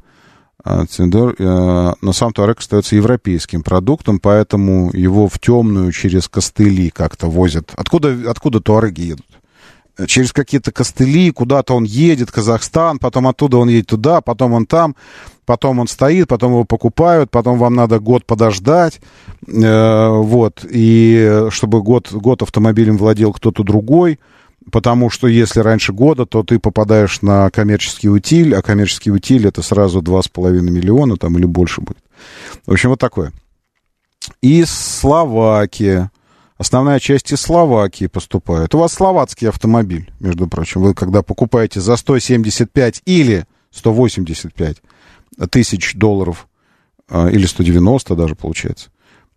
но сам Туарек остается европейским продуктом, поэтому его в темную через костыли как-то возят. Откуда Туареги едут? Через какие-то костыли, куда-то он едет, Казахстан, потом оттуда он едет туда, потом он там, потом он стоит, потом его покупают, потом вам надо год подождать, вот, и чтобы год автомобилем владел кто-то другой, потому что если раньше года, то ты попадаешь на коммерческий утиль, а коммерческий утиль это сразу 2,5 миллиона там или больше будет. В общем, вот такое. И Словакия. Основная часть из Словакии поступает. У вас словацкий автомобиль, между прочим. Вы когда покупаете за 175 или 185 тысяч долларов, или 190 даже получается,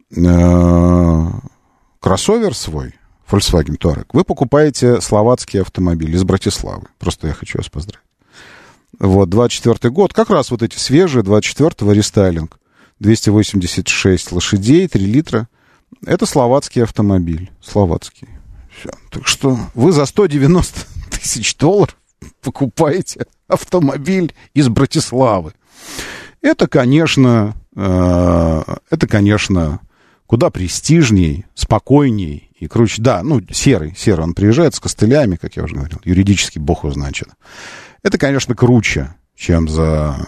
кроссовер свой, Volkswagen Touareg, вы покупаете словацкий автомобиль из Братиславы. Просто я хочу вас поздравить. Вот, 24-й год, как раз вот эти свежие, 24-го рестайлинг, 286 лошадей, 3 литра. Это словацкий автомобиль. Словацкий. Все. Так что вы за 190 тысяч долларов покупаете автомобиль из Братиславы. Это, конечно, куда престижней, спокойней и круче. Да, ну, серый, он приезжает с костылями, как я уже говорил, юридически бог его знает. Это, конечно, круче, чем за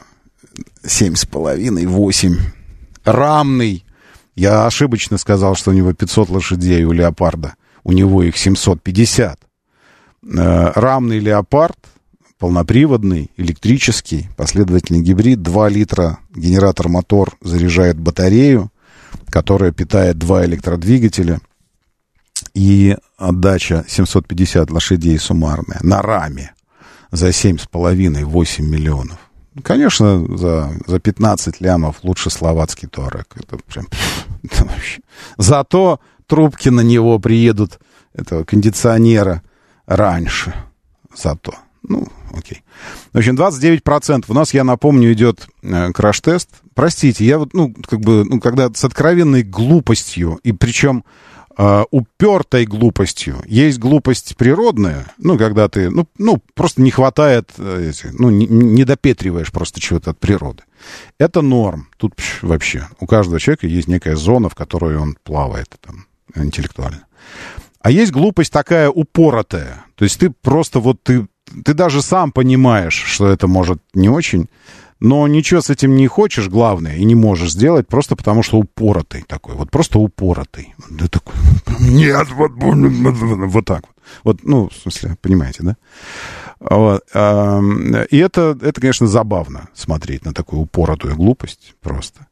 7,5-8. Рамный. Я ошибочно сказал, что у него 500 лошадей у Леопарда. У него их 750. Рамный Леопард, полноприводный, электрический, последовательный гибрид, 2 литра генератор-мотор заряжает батарею, которая питает 2 электродвигателя. И отдача 750 лошадей суммарная на раме за 7,5-8 миллионов. Конечно, за 15 лямов лучше словацкий Touareg. Это прям... Это вообще. Зато трубки на него приедут, этого кондиционера, раньше. Зато. Ну, окей. В общем, 29%. У нас, я напомню, идет краш-тест. Простите, я вот, когда с откровенной глупостью, и причем упертой глупостью. Есть глупость природная, когда ты, просто не хватает, не допетриваешь просто чего-то от природы. Это норм. Тут вообще у каждого человека есть некая зона, в которой он плавает там, интеллектуально. А есть глупость такая упоротая. То есть ты просто ты даже сам понимаешь, что это может не очень, но ничего с этим не хочешь, главное, и не можешь сделать, просто потому что упоротый такой. Вот просто упоротый. Да такой, нет, вот так вот. В смысле, понимаете, да? Вот. И это, конечно, забавно смотреть на такую упоротую глупость просто.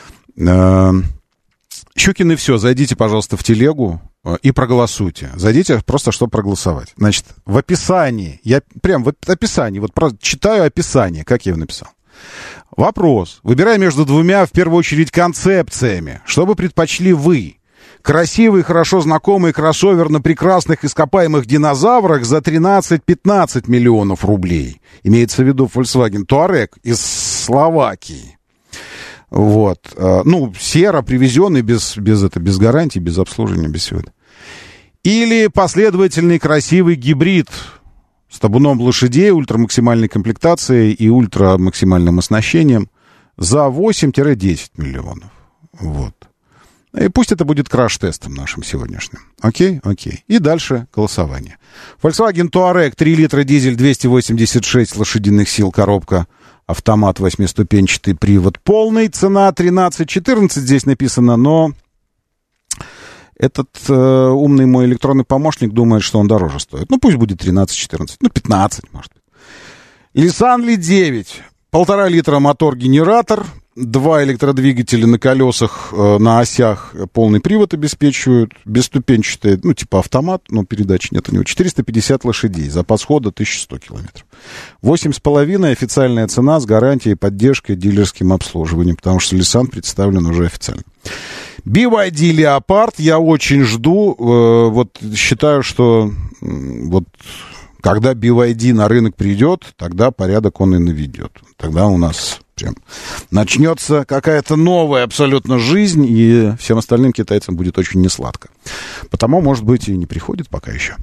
Щукины, все, зайдите, пожалуйста, в телегу и проголосуйте. Зайдите просто, чтобы проголосовать. Значит, в описании, я прям в описании, вот просто читаю описание, как я его написал. Вопрос. Выбирая между двумя, в первую очередь, концепциями, что бы предпочли вы? Красивый, хорошо знакомый кроссовер на прекрасных ископаемых динозаврах за 13-15 миллионов рублей. Имеется в виду Volkswagen Touareg из Словакии. Вот. Серо, привезенный, без гарантии, без обслуживания, без всего. Или последовательный красивый гибрид с табуном лошадей, ультрамаксимальной комплектацией и ультрамаксимальным оснащением за 8-10 миллионов. Вот. И пусть это будет краш-тестом нашим сегодняшним. Окей? Окей. И дальше голосование. Volkswagen Touareg, 3 литра дизель, 286 лошадиных сил, коробка, автомат 8-ступенчатый, привод полный, цена 13-14 здесь написано, но этот умный мой электронный помощник думает, что он дороже стоит. Пусть будет 13-14, 15, может быть. Nissan Leaf 9, 1,5 литра мотор-генератор, 2 электродвигателя на колесах, на осях, полный привод обеспечивают, бесступенчатый, типа автомат, но передач нет у него, 450 лошадей, запас хода 1100 километров. 8,5 официальная цена с гарантией, поддержкой, дилерским обслуживанием, потому что Nissan представлен уже официально. BYD Leopard я очень жду, считаю, что когда BYD на рынок придет, тогда порядок он и наведет. Тогда у нас прям начнется какая-то новая абсолютно жизнь, и всем остальным китайцам будет очень несладко. Потому, может быть, и не приходит пока еще.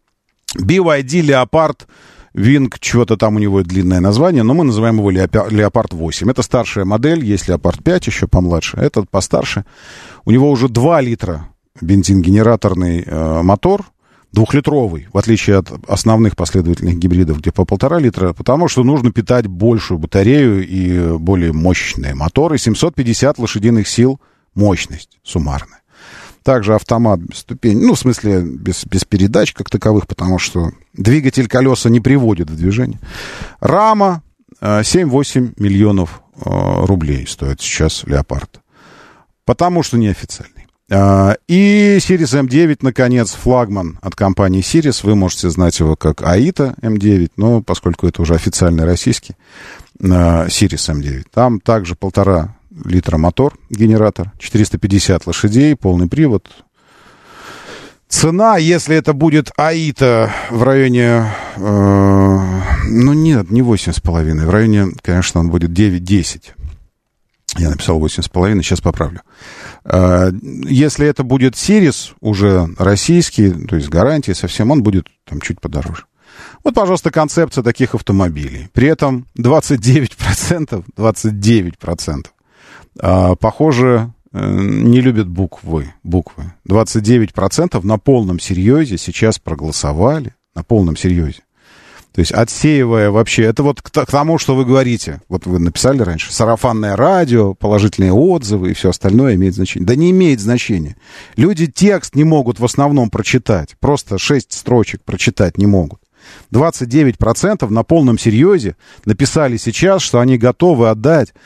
BYD Leopard Wing, чего-то там у него длинное название, но мы называем его Leopard 8. Это старшая модель, есть Leopard 5, еще помладше, этот постарше. У него уже 2 литра бензин-генераторный мотор, 2-литровый, в отличие от основных последовательных гибридов, где по 1,5 литра, потому что нужно питать большую батарею и более мощные моторы. 750 лошадиных сил мощность суммарная. Также автомат без ступеней, в смысле без передач как таковых, потому что двигатель колеса не приводит в движение. Рама 7-8 миллионов рублей стоит сейчас Леопард. Потому что неофициальный. И Series M9, наконец, флагман от компании Series. Вы можете знать его как AITA M9, но поскольку это уже официальный российский Series M9. Там также 1,5 литра мотор, генератор, 450 лошадей, полный привод. Цена, если это будет AITA в районе... нет, не 8,5. В районе, конечно, он будет 9-10. Я написал 8,5, сейчас поправлю. Если это будет Series, уже российский, то есть с гарантией совсем, он будет там чуть подороже. Вот, пожалуйста, концепция таких автомобилей. При этом 29%, похоже, не любят буквы. 29% на полном серьезе сейчас проголосовали, на полном серьезе. То есть отсеивая вообще, это вот к тому, что вы говорите, вот вы написали раньше, сарафанное радио, положительные отзывы и все остальное имеет значение. Да не имеет значения. Люди текст не могут в основном прочитать, просто 6 строчек прочитать не могут. 29% на полном серьезе написали сейчас, что они готовы отдать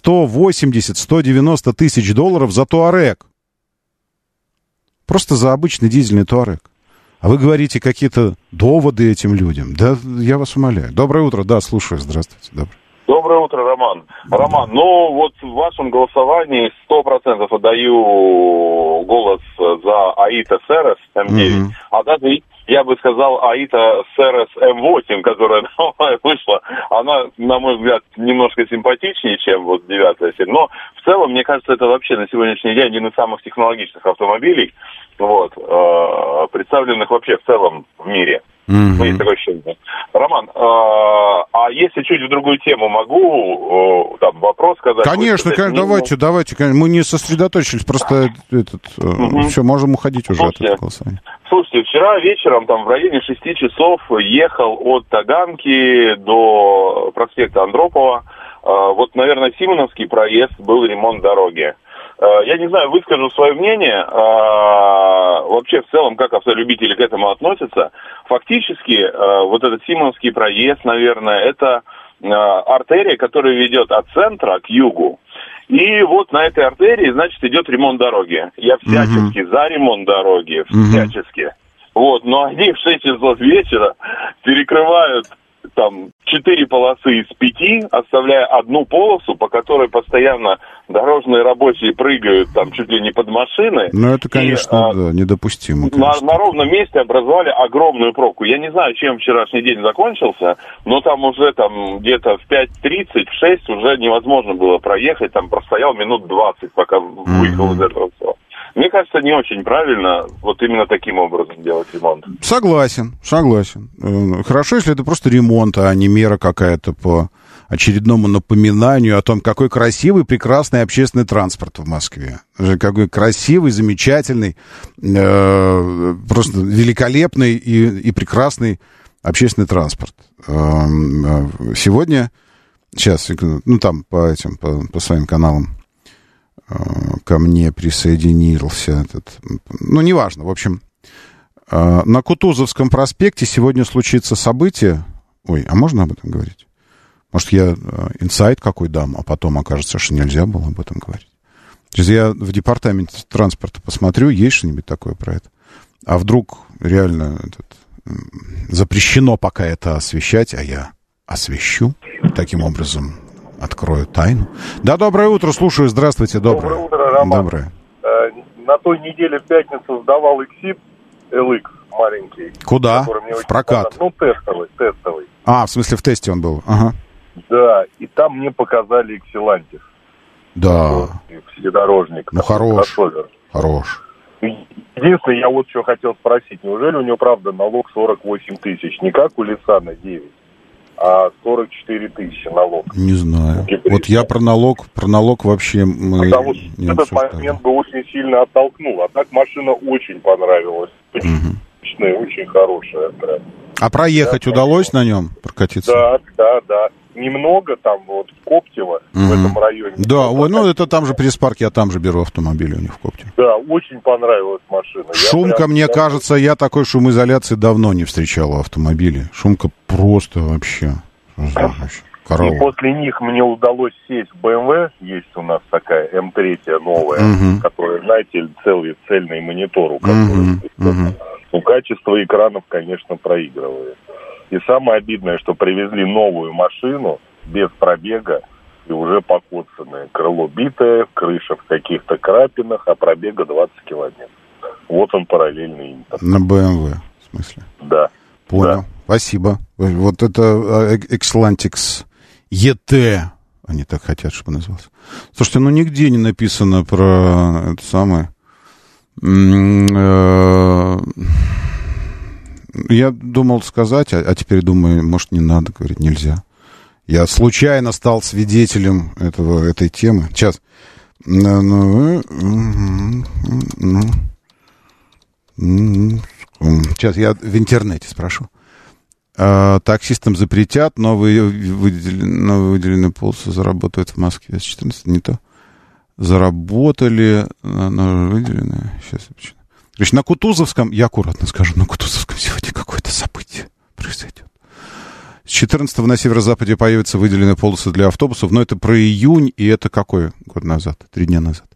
$180-190 тысяч за Туарек. Просто за обычный дизельный Туарек. А вы говорите какие-то доводы этим людям. Да, я вас умоляю. Доброе утро. Да, слушаю. Здравствуйте. Доброе утро, Роман. Роман, вот в вашем голосовании 100% отдаю голос за AITA Seres M9. А даже, я бы сказал, AITA Seres M8, которая новая вышла, она, на мой взгляд, немножко симпатичнее, чем вот 9-я серия. Но в целом, мне кажется, это вообще на сегодняшний день один из самых технологичных автомобилей, представленных вообще в целом в мире. Есть такое ощущение. Роман, а если чуть в другую тему могу там вопрос сказать? Конечно, давайте. Мы не сосредоточились, просто все, можем уходить уже от этого голосования. Слушайте, вчера вечером там в районе 6 часов ехал от Таганки до проспекта Андропова. Наверное, Симоновский проезд, был ремонт дороги. Я не знаю, выскажу свое мнение, вообще в целом, как автолюбители к этому относятся. Фактически, этот Симоновский проезд, наверное, это артерия, которая ведет от центра к югу. И на этой артерии, значит, идет ремонт дороги. Я всячески за ремонт дороги, всячески. Но они в 6 часов вечера перекрывают там 4 полосы из 5, оставляя одну полосу, по которой постоянно дорожные рабочие прыгают там чуть ли не под машины. Это, конечно, недопустимо. На ровном месте образовали огромную пробку. Я не знаю, чем вчерашний день закончился, но там уже где-то в 5:30, в 6 уже невозможно было проехать. Там простоял минут 20, пока выехал из этого всего. Мне кажется, не очень правильно именно таким образом делать ремонт. Согласен. Хорошо, если это просто ремонт, а не мера какая-то по очередному напоминанию о том, какой красивый, прекрасный общественный транспорт в Москве. Какой красивый, замечательный, просто великолепный и прекрасный общественный транспорт. Сегодня, сейчас, по своим каналам, ко мне присоединился неважно, в общем, на Кутузовском проспекте сегодня случится событие. А можно об этом говорить? Может, я инсайт какой дам, а потом окажется, что нельзя было об этом говорить. То есть я в департаменте транспорта посмотрю, есть что-нибудь такое про это. А вдруг реально запрещено пока это освещать, а я освещу таким образом. Открою тайну. Да, доброе утро, слушаю, здравствуйте, доброе. Доброе утро, Роман. Доброе. На той неделе в пятницу сдавал Exit LX маленький. Куда? В прокат? Тестовый. В смысле в тесте он был? Ага. Да, и там мне показали Exelantis. Да. Вседорожник. Хорош. Единственное, я что хотел спросить, неужели у него, правда, налог 48 тысяч? Не как у Лисана 9? А 44 тысячи налог. Не знаю. Я про налог вообще мы не этот момент бы очень сильно оттолкнул. А так машина очень понравилась. Очень хорошая. Прям. А проехать удалось на нем? Прокатиться? Да. Немного там в Коптево, в этом районе. Да, это там же пресс-парк, я там же беру автомобили у них в Коптево. Да, очень понравилась машина. Шумка, мне кажется, я такой шумоизоляции давно не встречал в автомобиле. Шумка просто вообще. Королла. И после них мне удалось сесть в BMW. Есть у нас такая М3 новая, которая, знаете, цельный монитор, у которой ну, качество экранов, конечно, проигрывает. И самое обидное, что привезли новую машину без пробега и уже покоцанная. Крыло битое, крыша в каких-то крапинах, а пробега 20 километров. Вот он параллельный импорт. На BMW, в смысле? Да. Понял. Да. Спасибо. Вот это Xlantix ET. Они так хотят, чтобы назывался. Слушайте, ну нигде не написано про это самое. Я думал сказать, а теперь думаю, может, не надо говорить, нельзя. Я случайно стал свидетелем этой темы. Сейчас. Сейчас я в интернете спрошу. Таксистам запретят, новые выделенные полосы заработают в Москве с 14, не то. Заработали, выделенные. Сейчас я почитаю. Короче, на Кутузовском, я аккуратно скажу, на Кутузовском сегодня какое-то событие произойдет. С 14-го на северо-западе появятся выделенные полосы для автобусов, но это про июнь, и это какой год назад? 3 дня назад.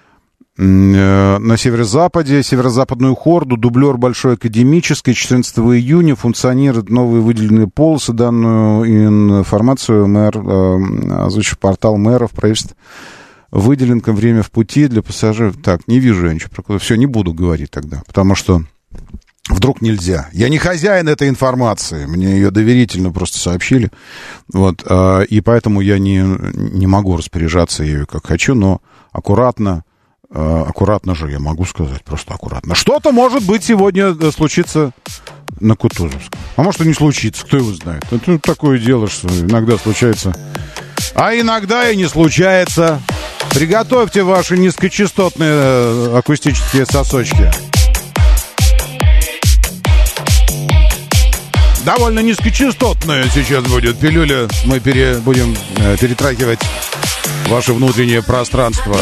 На северо-западе, северо-западную хорду, дублер Большой Академической, 14 июня функционируют новые выделенные полосы. Данную информацию мэр, озвучив портал мэров, правительства. Выделенка время в пути для пассажиров. Так, не вижу я ничего про. Все, не буду говорить тогда, потому что вдруг нельзя. Я не хозяин этой информации, мне ее доверительно просто сообщили. Вот, и поэтому я не могу распоряжаться ею как хочу, но аккуратно же я могу сказать, просто аккуратно. Что-то, может быть, сегодня случится на Кутузовском. А может, и не случится, кто его знает. Это такое дело, что иногда случается. А иногда и не случается. Приготовьте ваши низкочастотные акустические сосочки. Довольно низкочастотная сейчас будет пилюля. Мы будем перетрагивать ваше внутреннее пространство.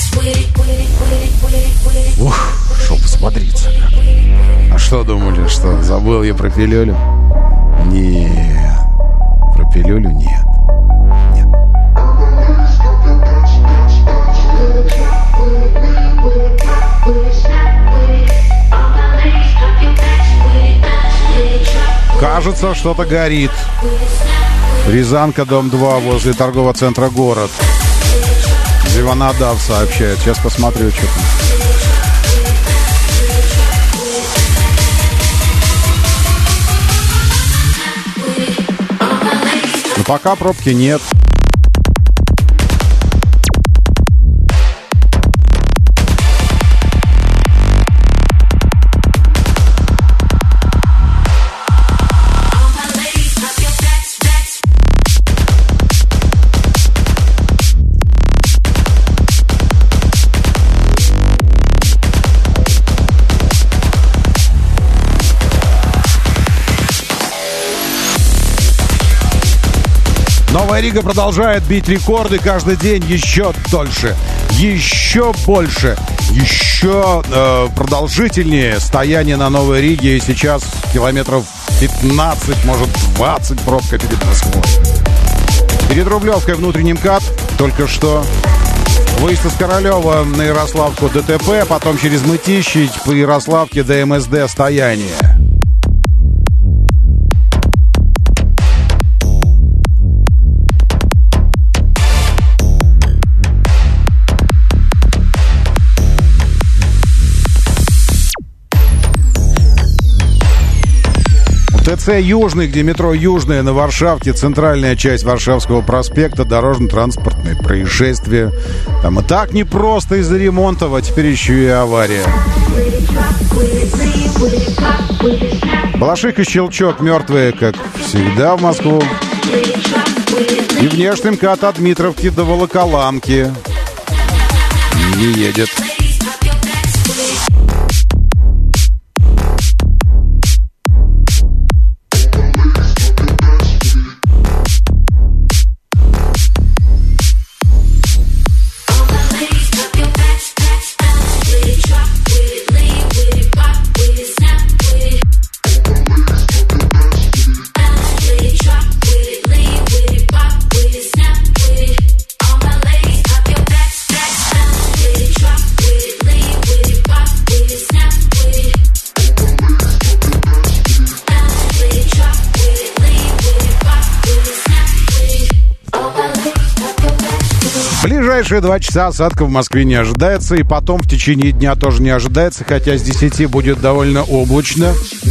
Ух, шел посмотриться. А что думали, что забыл я про пилюлю? Нет, про пилюлю нет. Кажется, что-то горит. Рязанка, дом 2, возле торгового центра «Город». Зиванадав сообщает. Сейчас посмотрю, что там. Но пока пробки нет. Новая Рига продолжает бить рекорды каждый день еще дольше, еще больше, еще продолжительнее стояние на Новой Риге. И сейчас километров 15, может 20 пробка перед Москвой. Перед Рублевкой внутренний МКАД. Только что выезд из Королева на Ярославку ДТП, потом через Мытищи по Ярославке до МСД стояние. ТЦ «Южный», где метро «Южное» на Варшавке, центральная часть Варшавского проспекта, дорожно-транспортное происшествие. Там и так непросто из-за ремонтов, а теперь еще и авария. Балаших и Щелчок мертвые, как всегда, в Москву. И внешний МКАД от Дмитровки до Волоколамки не едет. ближайшие 2 часа осадков в Москве не ожидается. И потом в течение дня тоже не ожидается. Хотя с 10 будет довольно облачно.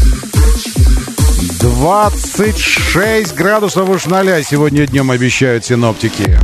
26 градусов выше 0 сегодня днем обещают синоптики.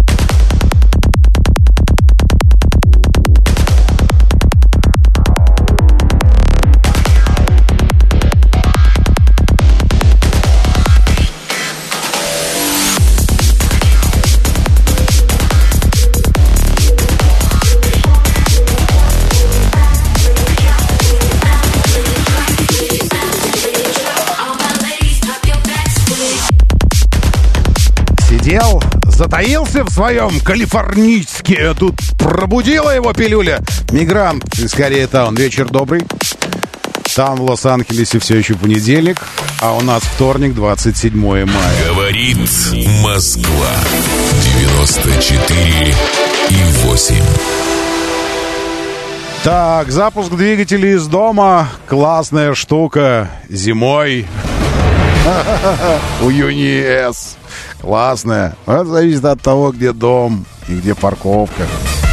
Затаился в своем калифорнийске. Тут пробудила его пилюля. Мигрант из Корейтаун. Вечер добрый. Там в Лос-Анджелесе все еще понедельник, а у нас вторник, 27 мая. Говорит Москва. 94,8. Так, запуск двигателей из дома. Классная штука. Зимой. У ЮНИЭС. Классная. Это зависит от того, где дом и где парковка.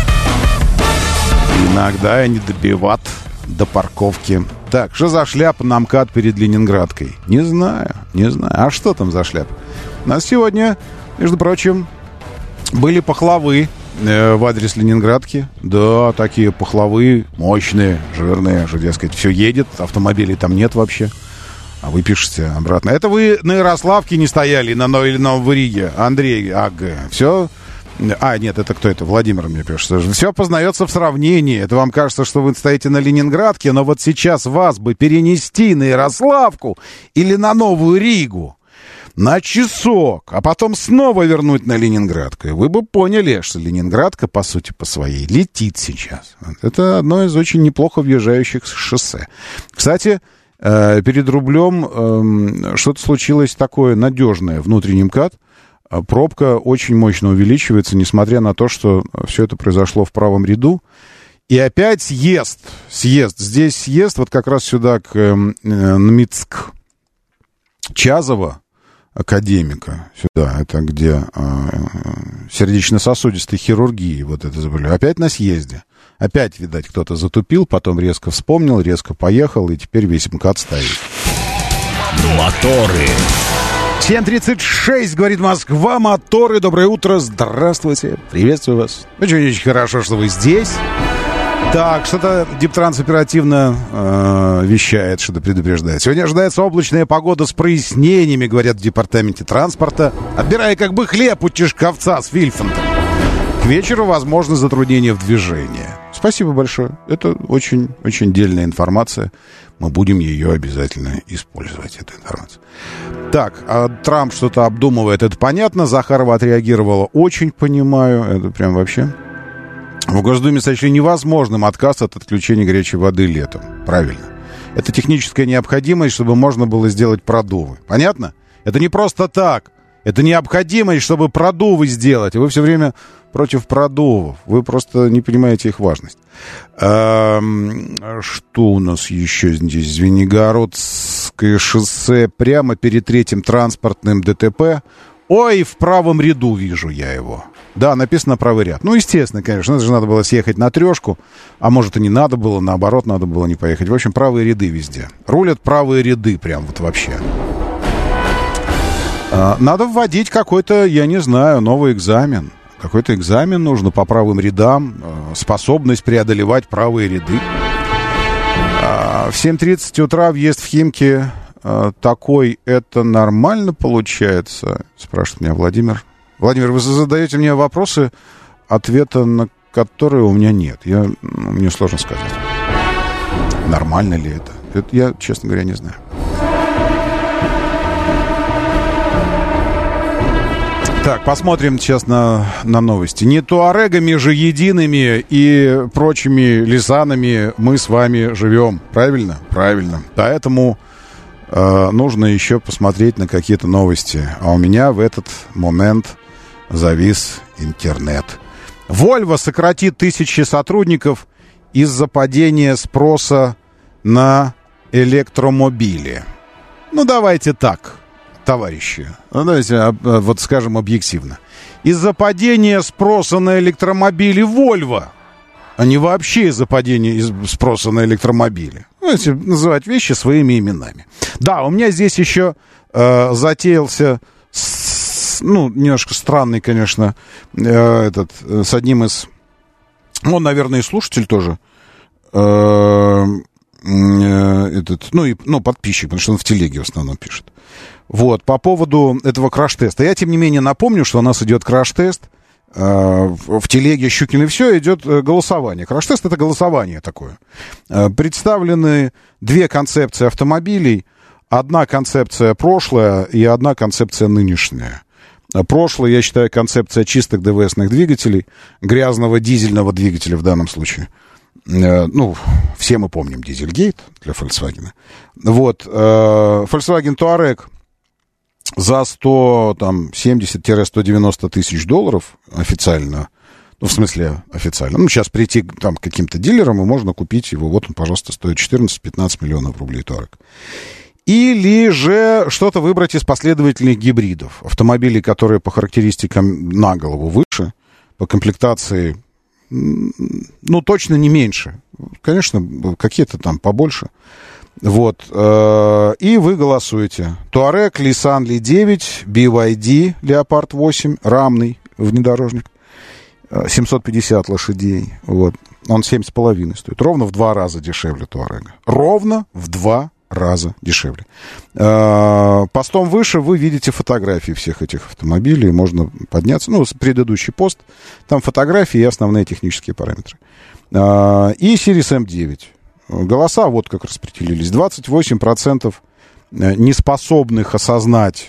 Иногда и не добиват до парковки. Так, что за шляпа на МКАД перед Ленинградкой? Не знаю. А что там за шляпа? У нас сегодня, между прочим, были пахлавы в адрес Ленинградки. Да, такие пахлавы мощные, жирные, что, дескать, все едет, автомобилей там нет вообще. А вы пишете обратно. Это вы на Ярославке не стояли, на Новом Риге. Андрей, все... нет, это кто это? Владимир мне пишет. Все познается в сравнении. Это вам кажется, что вы стоите на Ленинградке, но вот сейчас вас бы перенести на Ярославку или на Новую Ригу на часок, а потом снова вернуть на Ленинградку. И вы бы поняли, что Ленинградка, по сути, по своей, летит сейчас. Это одно из очень неплохо въезжающих шоссе. Кстати, перед Рублем что-то случилось такое надежное. Внутренний МКАД. Пробка очень мощно увеличивается, несмотря на то, что все это произошло в правом ряду. И опять съезд. Здесь съезд вот как раз сюда, к Нмитск. Чазова, академика. Сюда, это где сердечно-сосудистой хирургии. Вот это заболевание. Опять на съезде. Опять, видать, кто-то затупил, потом резко вспомнил, резко поехал, и теперь весь МКАД стоит. Моторы. 7:36, говорит Москва, моторы. Доброе утро, здравствуйте, приветствую вас. Очень хорошо, что вы здесь. Так, что-то Диптранс оперативно вещает, что-то предупреждает. Сегодня ожидается облачная погода с прояснениями, говорят в департаменте транспорта, отбирая как бы хлеб у Чешковца с Вильфантом. К вечеру возможно затруднение в движении. Спасибо большое. Это очень дельная информация. Мы будем ее обязательно использовать, эту информацию. Так, Трамп что-то обдумывает, это понятно. Захарова отреагировала, очень понимаю. Это прям вообще... В Госдуме сочли невозможным отказ от отключения горячей воды летом. Правильно. Это техническая необходимость, чтобы можно было сделать продувы. Понятно? Это не просто так. Это необходимость, чтобы продувы сделать. И вы все время против продувов. Вы просто не понимаете их важность. Что у нас еще здесь? Звенигородское шоссе прямо перед третьим транспортным ДТП. Ой, в правом ряду вижу я его. Да, написано правый ряд. Ну, естественно, конечно, это же надо было съехать на трешку. А может, и не надо было, наоборот, надо было не поехать. В общем, правые ряды везде. Рулят правые ряды прям вот вообще. Надо вводить какой-то, я не знаю, новый экзамен. Какой-то экзамен нужно по правым рядам. Способность преодолевать правые ряды. В 7:30 утра въезд в Химки такой, это нормально получается? Спрашивает меня Владимир. Владимир, вы задаете мне вопросы, ответа на которые у меня нет. Мне сложно сказать. Нормально ли это? Это я, честно говоря, не знаю. Так, посмотрим сейчас на новости. Не туарегами же едиными и прочими лисанами мы с вами живем. Правильно? Правильно. Поэтому нужно еще посмотреть на какие-то новости. А у меня в этот момент завис интернет. Volvo сократит 1000 сотрудников из-за падения спроса на электромобили. Ну, давайте так, товарищи. Давайте, вот скажем объективно. из-за падения спроса на электромобили Volvo, а не вообще из-за падения спроса на электромобили. Знаете, называть вещи своими именами. Да, у меня здесь еще затеялся, немножко странный, конечно, с одним из... Он, наверное, и слушатель тоже. Подписчик, потому что он в телеге в основном пишет. Вот, по поводу этого краш-теста. Я, тем не менее, напомню, что у нас идет краш-тест. В телеге Щукин и все идет голосование. Краш-тест — это голосование такое. Представлены две концепции автомобилей. Одна концепция прошлая и одна концепция нынешняя. Прошлое, я считаю, концепция чистых ДВСных двигателей, грязного дизельного двигателя в данном случае. Все мы помним Дизельгейт для Volkswagen. Вот, Volkswagen Touareg за 170-190 тысяч долларов официально, официально, сейчас прийти там, к каким-то дилерам, и можно купить его, вот он, пожалуйста, стоит 14-15 миллионов рублей Touareg. Или же что-то выбрать из последовательных гибридов. Автомобилей, которые по характеристикам на голову выше, по комплектации, точно не меньше. Конечно, какие-то там побольше. Вот. И вы голосуете. Touareg, Nissan Li 9, BYD Leopard 8, рамный внедорожник, 750 лошадей. Вот. Он 7,5 стоит. Ровно в 2 раза дешевле Touareg. Ровно в 2 раза дешевле. Постом выше вы видите фотографии всех этих автомобилей. Можно подняться. Предыдущий пост. Там фотографии и основные технические параметры. И Series M9. Голоса вот как распределились. 28% неспособных осознать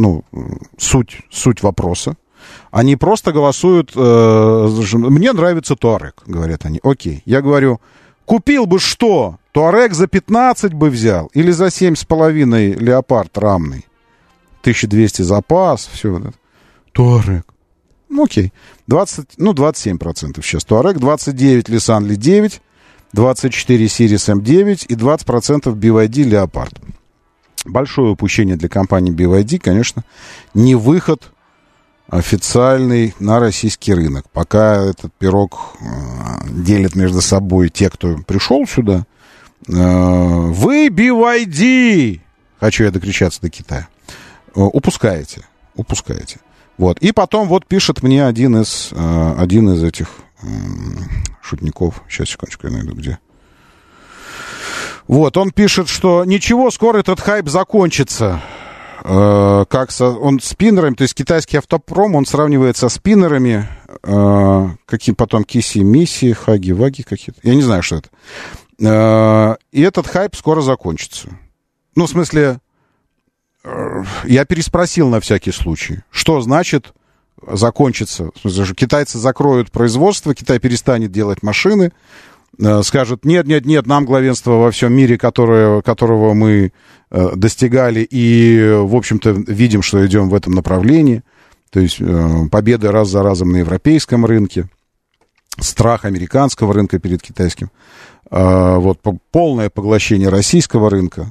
суть вопроса. Они просто голосуют. Мне нравится Touareg, говорят они. Окей. Я говорю, купил бы что? Touareg за 15 бы взял или за 7,5 Leopard рамный? 1200 запас, все вот это. Touareg. Окей. 27% сейчас Touareg, 29 Nissan Li 9, 24 Series M9 и 20% BYD Leopard. Большое упущение для компании BYD, конечно, не выход официальный на российский рынок. Пока этот пирог делят между собой те, кто пришел сюда. Вы, BYD, хочу я докричаться до Китая, упускаете. Вот. И потом вот пишет мне один из этих шутников. Сейчас, секундочку, я найду где. Вот, он пишет, что ничего, скоро этот хайп закончится. Он спиннерами, то есть китайский автопром, он сравнивает со спиннерами, какие потом Киси, Миси, Хаги, Ваги какие-то. Я не знаю, что это. И этот хайп скоро закончится. В смысле, я переспросил на всякий случай. Что значит закончится? В смысле, китайцы закроют производство, Китай перестанет делать машины, скажут, нет, нам главенство во всем мире, которого мы достигали, и, в общем-то, видим, что идем в этом направлении. То есть победы раз за разом на европейском рынке, страх американского рынка перед китайским, полное поглощение российского рынка.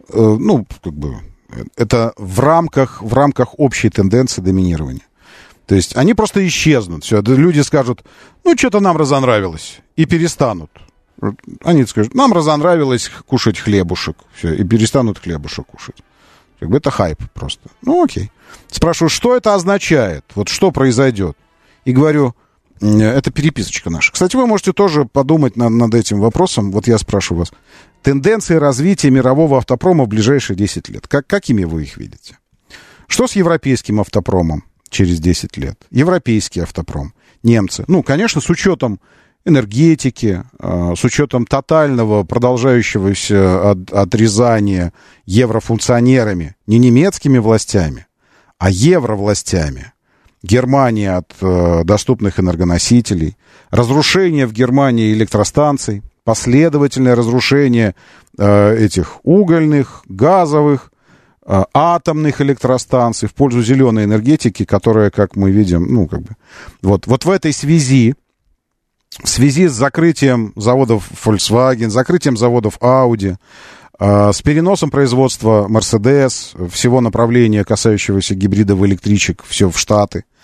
Это в рамках общей тенденции доминирования. То есть они просто исчезнут. Все. Люди скажут, что-то нам разонравилось, и перестанут. Они скажут, нам разонравилось кушать хлебушек. Все, и перестанут хлебушек кушать. Это хайп просто. Окей. Спрашиваю, что это означает? Вот что произойдет? И говорю, это переписочка наша. Кстати, вы можете тоже подумать над этим вопросом. Вот я спрашиваю вас. Тенденции развития мирового автопрома в ближайшие 10 лет. Какими вы их видите? Что с европейским автопромом через 10 лет? Европейский автопром. Немцы. Конечно, с учетом энергетики, с учетом тотального продолжающегося отрезания еврофункционерами, не немецкими властями, а евровластями. Германия от доступных энергоносителей, разрушение в Германии электростанций, последовательное разрушение этих угольных, газовых, атомных электростанций в пользу зеленой энергетики, которая, как мы видим, вот в этой связи, в связи с закрытием заводов Volkswagen, закрытием заводов Audi, с переносом производства Mercedes, всего направления, касающегося гибридов и электричек, все в Штаты,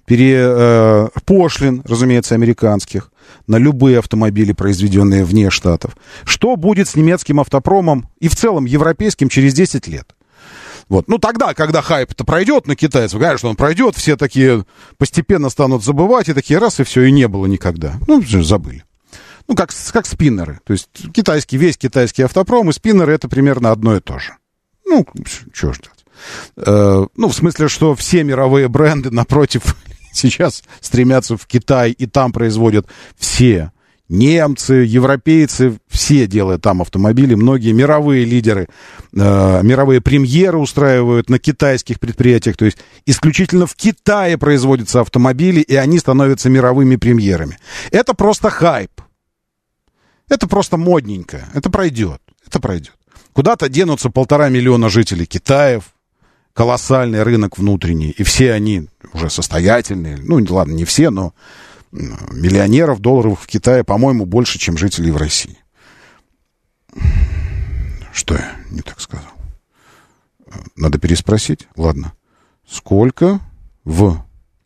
пошлин, разумеется, американских, на любые автомобили, произведенные вне Штатов. Что будет с немецким автопромом и в целом европейским через 10 лет? Вот. Ну, тогда, когда хайп-то пройдет на китайцев, конечно, он пройдет, все такие постепенно станут забывать, и такие раз, и все, и не было никогда. Ну, забыли. Ну, как спиннеры. То есть весь китайский автопром и спиннеры — это примерно одно и то же. Ну, что ждать. Ну, в смысле, что все мировые бренды, напротив, сейчас стремятся в Китай, и там производят все. Немцы, европейцы, все делают там автомобили. Многие мировые лидеры, мировые премьеры устраивают на китайских предприятиях. То есть исключительно в Китае производятся автомобили, и они становятся мировыми премьерами. Это просто хайп. Это просто модненько. Это пройдет. Это пройдет. Куда-то денутся 1,5 миллиона жителей Китая. Колоссальный рынок внутренний. И все они уже состоятельные. Ну, ладно, не все, но миллионеров долларовых в Китае, по-моему, больше, чем жителей в России. Что я не так сказал? Надо переспросить. Ладно. Сколько в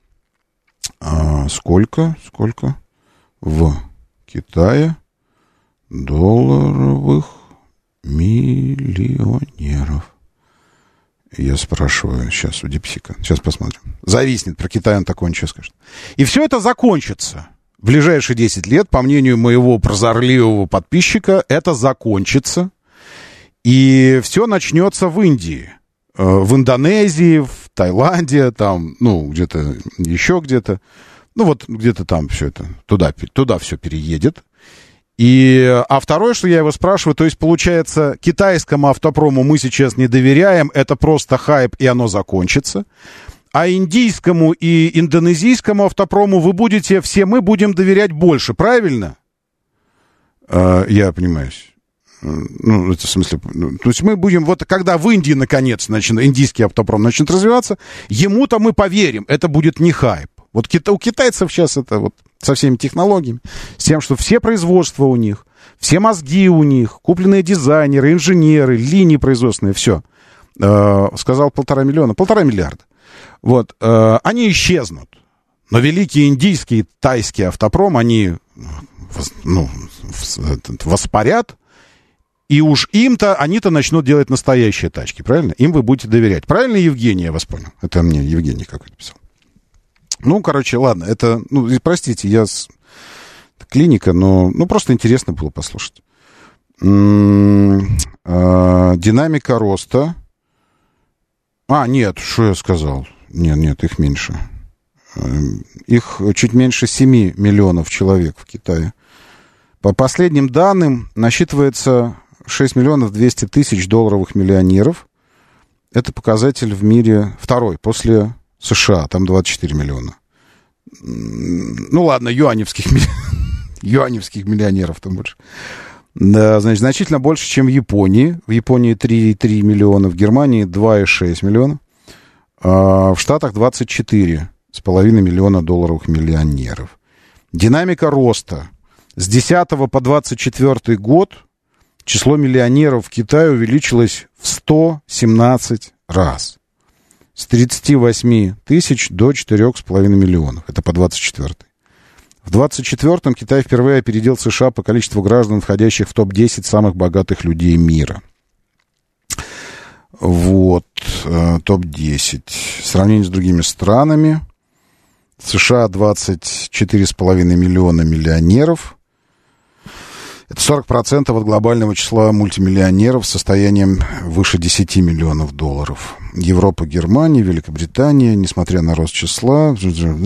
Китае долларовых миллионеров? Я спрашиваю сейчас у Дипсика. Сейчас посмотрим. Зависнет. Про Китай он такое ничего скажет. И все это закончится. В ближайшие 10 лет, по мнению моего прозорливого подписчика, это закончится. И все начнется в Индии. В Индонезии, в Таиланде, там, ну, где-то, еще где-то. Ну, вот где-то там все это, туда все переедет. А второе, что я его спрашиваю, то есть, получается, китайскому автопрому мы сейчас не доверяем, это просто хайп, и оно закончится. А индийскому и индонезийскому автопрому мы будем доверять больше, правильно? Я понимаюсь. Ну, это в смысле... то есть мы будем... Вот когда в Индии, наконец, индийский автопром начнет развиваться, ему-то мы поверим, это будет не хайп. Вот у китайцев сейчас это вот со всеми технологиями, с тем, что все производства у них, все мозги у них, купленные дизайнеры, инженеры, линии производственные, все. Сказал 1,5 миллиарда. Вот. Они исчезнут. Но великий индийский, тайский автопром, они воспарят, и уж они-то начнут делать настоящие тачки, правильно? Им вы будете доверять. Правильно, Евгений, я вас понял? Это мне Евгений какой-то писал. Ну, короче, ладно, это, простите, клиника, но, просто интересно было послушать. Динамика роста. Нет, что я сказал? Нет, их меньше. Их чуть меньше 7 миллионов человек в Китае. По последним данным, насчитывается 6 миллионов 200 тысяч долларовых миллионеров. Это показатель в мире второй, после США, там 24 миллиона. Ну, ладно, юаневских миллионеров там больше. Да, значит, значительно больше, чем в Японии. В Японии 3,3 миллиона, в Германии 2,6 миллиона. А в Штатах 24,5 миллиона долларовых миллионеров. Динамика роста. С 10 по 24 год число миллионеров в Китае увеличилось в 117 раз. С 38 тысяч до 4,5 миллионов. Это по 24-й. В 24-м Китай впервые опередил США по количеству граждан, входящих в топ-10 самых богатых людей мира. Вот, топ-10. В сравнении с другими странами. В США 24,5 миллиона миллионеров. Это 40% от глобального числа мультимиллионеров с состоянием выше 10 миллионов долларов. Европа, Германия, Великобритания, несмотря на рост числа...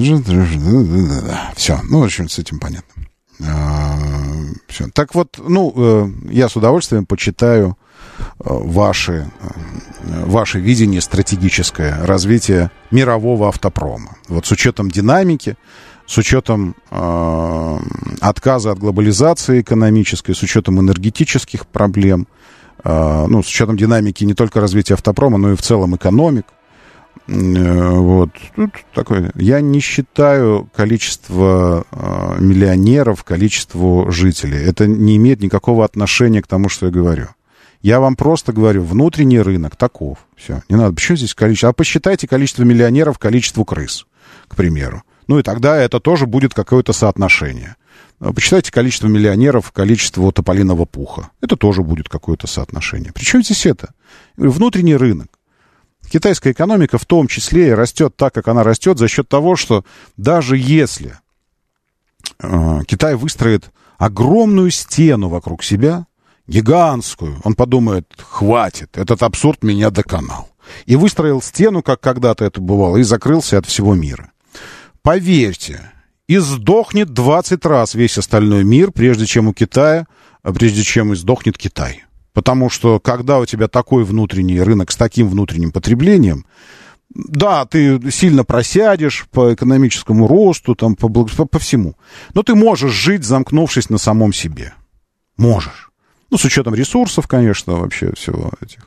Все, в общем, с этим понятно. Все. Так вот, я с удовольствием почитаю ваше видение стратегическое развития мирового автопрома. Вот с учетом динамики, с учетом отказа от глобализации экономической, с учетом энергетических проблем, с учетом динамики не только развития автопрома, но и в целом экономик. Вот. Тут такое. Я не считаю количество миллионеров количеству жителей. Это не имеет никакого отношения к тому, что я говорю. Я вам просто говорю, внутренний рынок таков. Все, не надо. Почему здесь количество? А посчитайте количество миллионеров количеству крыс. к примеру. Ну и тогда это тоже будет какое-то соотношение. Почитайте количество миллионеров, количество тополиного пуха. Это тоже будет какое-то соотношение. Причем здесь это? Я говорю, внутренний рынок. Китайская экономика в том числе и растет так, как она растет, за счет того, что даже если Китай выстроит огромную стену вокруг себя, гигантскую, он подумает, хватит, этот абсурд меня доконал. И выстроил стену, как когда-то это бывало, и закрылся от всего мира. Поверьте, и сдохнет 20 раз весь остальной мир, прежде чем издохнет Китай. Потому что, когда у тебя такой внутренний рынок с таким внутренним потреблением, да, ты сильно просядешь по экономическому росту, там, по всему. Но ты можешь жить, замкнувшись на самом себе. Можешь. Ну, с учетом ресурсов, конечно, вообще всего этих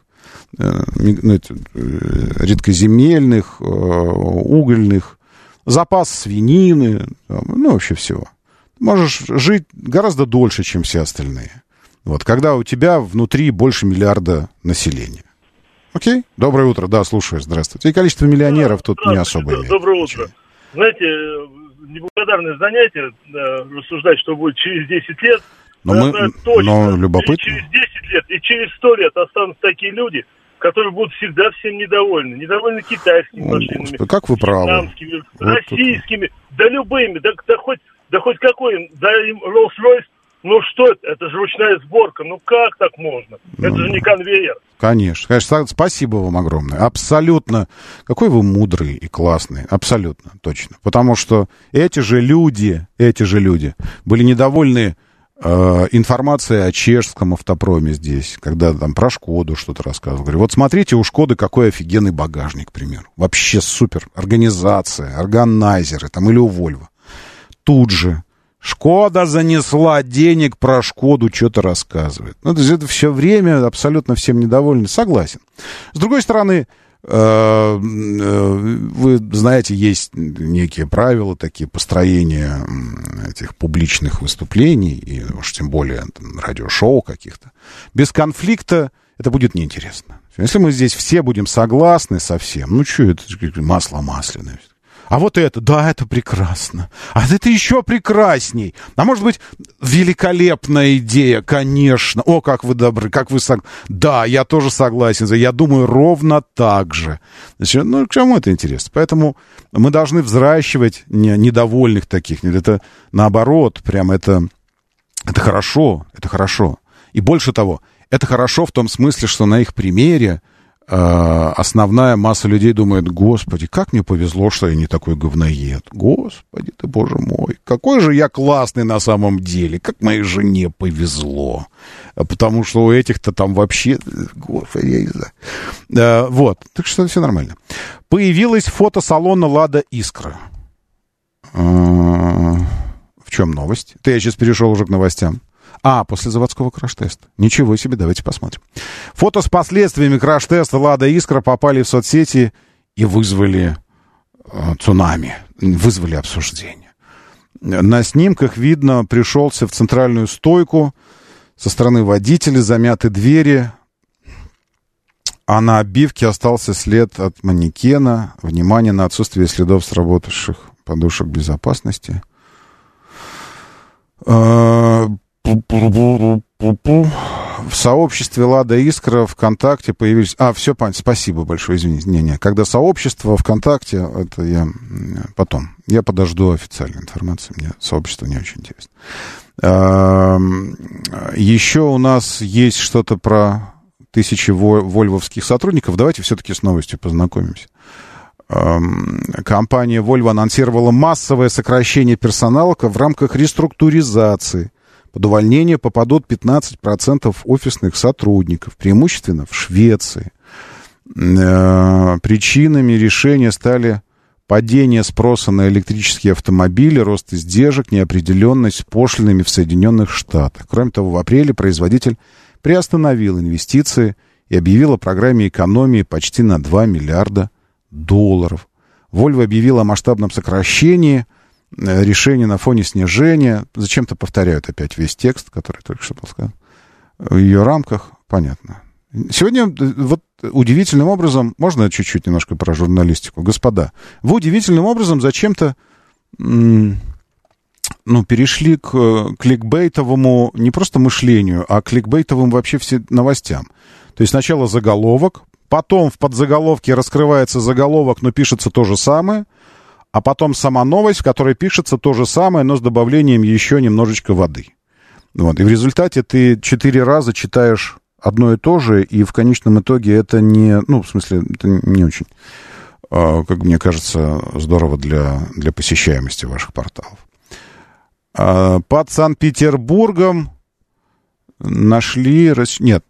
редкоземельных, угольных, запас свинины, ну, вообще всего. Можешь жить гораздо дольше, чем все остальные. Вот, когда у тебя внутри больше миллиарда населения. Окей? Доброе утро. Да, слушаю. Здравствуйте. И количество миллионеров тут не особо имеет. Доброе утро. Знаете, неблагодарное занятие рассуждать, что будет через 10 лет. Но любопытно. И через 10 лет, и через 100 лет останутся такие люди, которые будут всегда всем недовольны. Недовольны китайскими машинами, Господи, как вы правы. Российскими, да любыми, да хоть какой, да им Rolls-Royce. Ну что это? Это же ручная сборка. Ну как так можно? Это же не конвейер. Конечно. Спасибо вам огромное. Абсолютно. Какой вы мудрый и классный. Абсолютно. Точно. Потому что эти же люди были недовольны информацией о чешском автопроме здесь, когда там про Шкоду что-то рассказывал. Говорю, вот смотрите, у Шкоды какой офигенный багажник, к примеру. Вообще супер. Организация, органайзеры там или у Вольво. Тут же Шкода занесла денег, про Шкоду что-то рассказывает. Ну, то есть это все время абсолютно всем недовольны. Согласен. С другой стороны, вы знаете, есть некие правила, такие построения этих публичных выступлений, и уж тем более там, радиошоу каких-то. Без конфликта это будет неинтересно. Если мы здесь все будем согласны со всем, ну что это, масло масляное. А вот это, да, это прекрасно. А это еще прекрасней. А может быть, великолепная идея, конечно. О, как вы добры, как вы согласны. Да, я тоже согласен. Я думаю, ровно так же. Значит, ну, к чему это интересно? Поэтому мы должны взращивать недовольных таких. Это наоборот, прям это хорошо. Это хорошо. И больше того, это хорошо в том смысле, что на их примере основная масса людей думает, господи, как мне повезло, что я не такой говноед. Господи ты, боже мой, какой же я классный на самом деле, как моей жене повезло. Потому что у этих-то там вообще, господи, я не знаю. Вот, так что все нормально. Появилось фотосалона «Лада Искра». В чем новость? Это я сейчас перешел уже к новостям. После заводского краш-теста. Ничего себе, давайте посмотрим. Фото с последствиями краш-теста «Лада Искра» попали в соцсети и вызвали цунами, вызвали обсуждение. На снимках видно, пришелся в центральную стойку, со стороны водителя замяты двери, а на обивке остался след от манекена. Внимание на отсутствие следов сработавших подушек безопасности. В сообществе «Лада Искра» ВКонтакте появились... все понятно, спасибо большое, извините. Когда сообщество ВКонтакте, это я потом. Я подожду официальной информации, мне сообщество не очень интересно. Еще у нас есть что-то про 1000 вольвовских сотрудников. Давайте все-таки с новостью познакомимся. Компания Volvo анонсировала массовое сокращение персонала в рамках реструктуризации. Под увольнение попадут 15% офисных сотрудников, преимущественно в Швеции. Причинами решения стали падение спроса на электрические автомобили, рост издержек, неопределенность с пошлинами в Соединенных Штатах. Кроме того, в апреле производитель приостановил инвестиции и объявил о программе экономии почти на $2 миллиарда. Volvo объявила о масштабном сокращении. Решение на фоне снижения. Зачем-то повторяют опять весь текст, который только что был сказан. В ее рамках, понятно. Сегодня вот удивительным образом, можно чуть-чуть немножко про журналистику, господа, вы удивительным образом зачем-то, перешли к кликбейтовому не просто мышлению, а к кликбейтовым вообще все новостям. То есть сначала заголовок, потом в подзаголовке раскрывается заголовок, но пишется то же самое, а потом сама новость, в которой пишется то же самое, но с добавлением еще немножечко воды. Вот. И в результате ты 4 раза читаешь одно и то же, и в конечном итоге это не... это не очень, как мне кажется, здорово для посещаемости ваших порталов. Под Санкт-Петербургом нашли... Нет,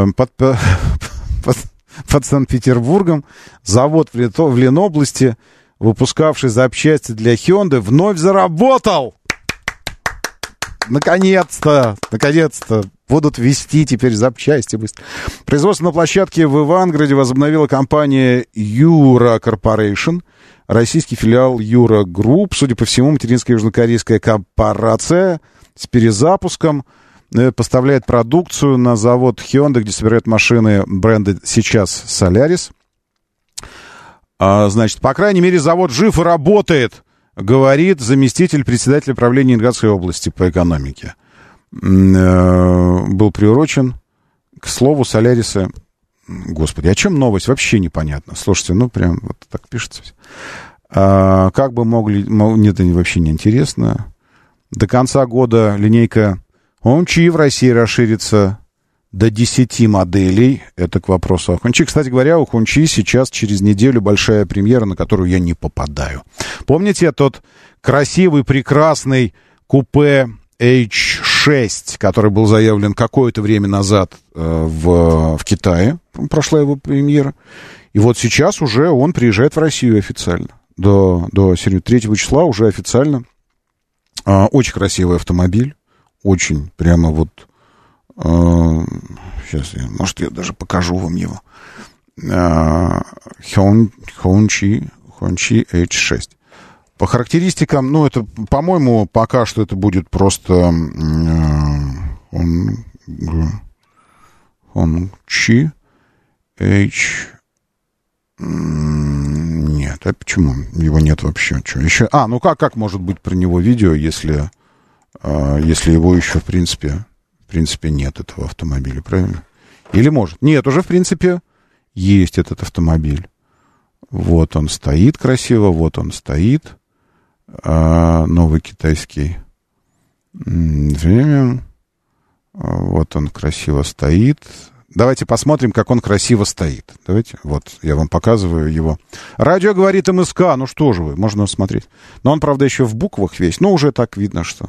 под Санкт-Петербургом завод в Ленобласти, выпускавший запчасти для Hyundai, вновь заработал. Наконец-то будут везти теперь запчасти быстро. Производство на площадке в Ивангороде возобновила компания Юра Corporation, российский филиал Юра Групп. Судя по всему, материнская южнокорейская корпорация с перезапуском поставляет продукцию на завод Hyundai, где собирают машины бренда сейчас Solaris. Значит, по крайней мере, завод жив и работает, говорит заместитель председателя правления Ленинградской области по экономике. Был приурочен к слову Соляриса. Господи, о чем новость? Вообще непонятно. Слушайте, прям вот так пишется. Как бы могли... Нет, это вообще не интересно. До конца года линейка Хончи в России расширится до 10 моделей. Это к вопросу о Хончи. Кстати говоря, у Хончи сейчас через неделю большая премьера, на которую я не попадаю. Помните тот красивый, прекрасный купе H6, который был заявлен какое-то время назад в Китае? Прошла его премьера. И вот сейчас уже он приезжает в Россию официально. До 3 числа уже официально. Очень красивый автомобиль. Очень прямо вот... Сейчас, может, я даже покажу вам его. Хончи H6. По характеристикам, это, по-моему, пока что это будет просто Хончи H... Нет, а почему его нет вообще? Что еще? Как может быть про него видео, если его еще, в принципе, нет этого автомобиля, правильно? Или может? Нет, уже, в принципе, есть этот автомобиль. Вот он стоит красиво, вот он стоит. Новый китайский время. Вот он красиво стоит. Давайте посмотрим, как он красиво стоит. Давайте, вот, я вам показываю его. Радио говорит МСК, что же вы, можно смотреть. Но он, правда, еще в буквах весь, но уже так видно, что...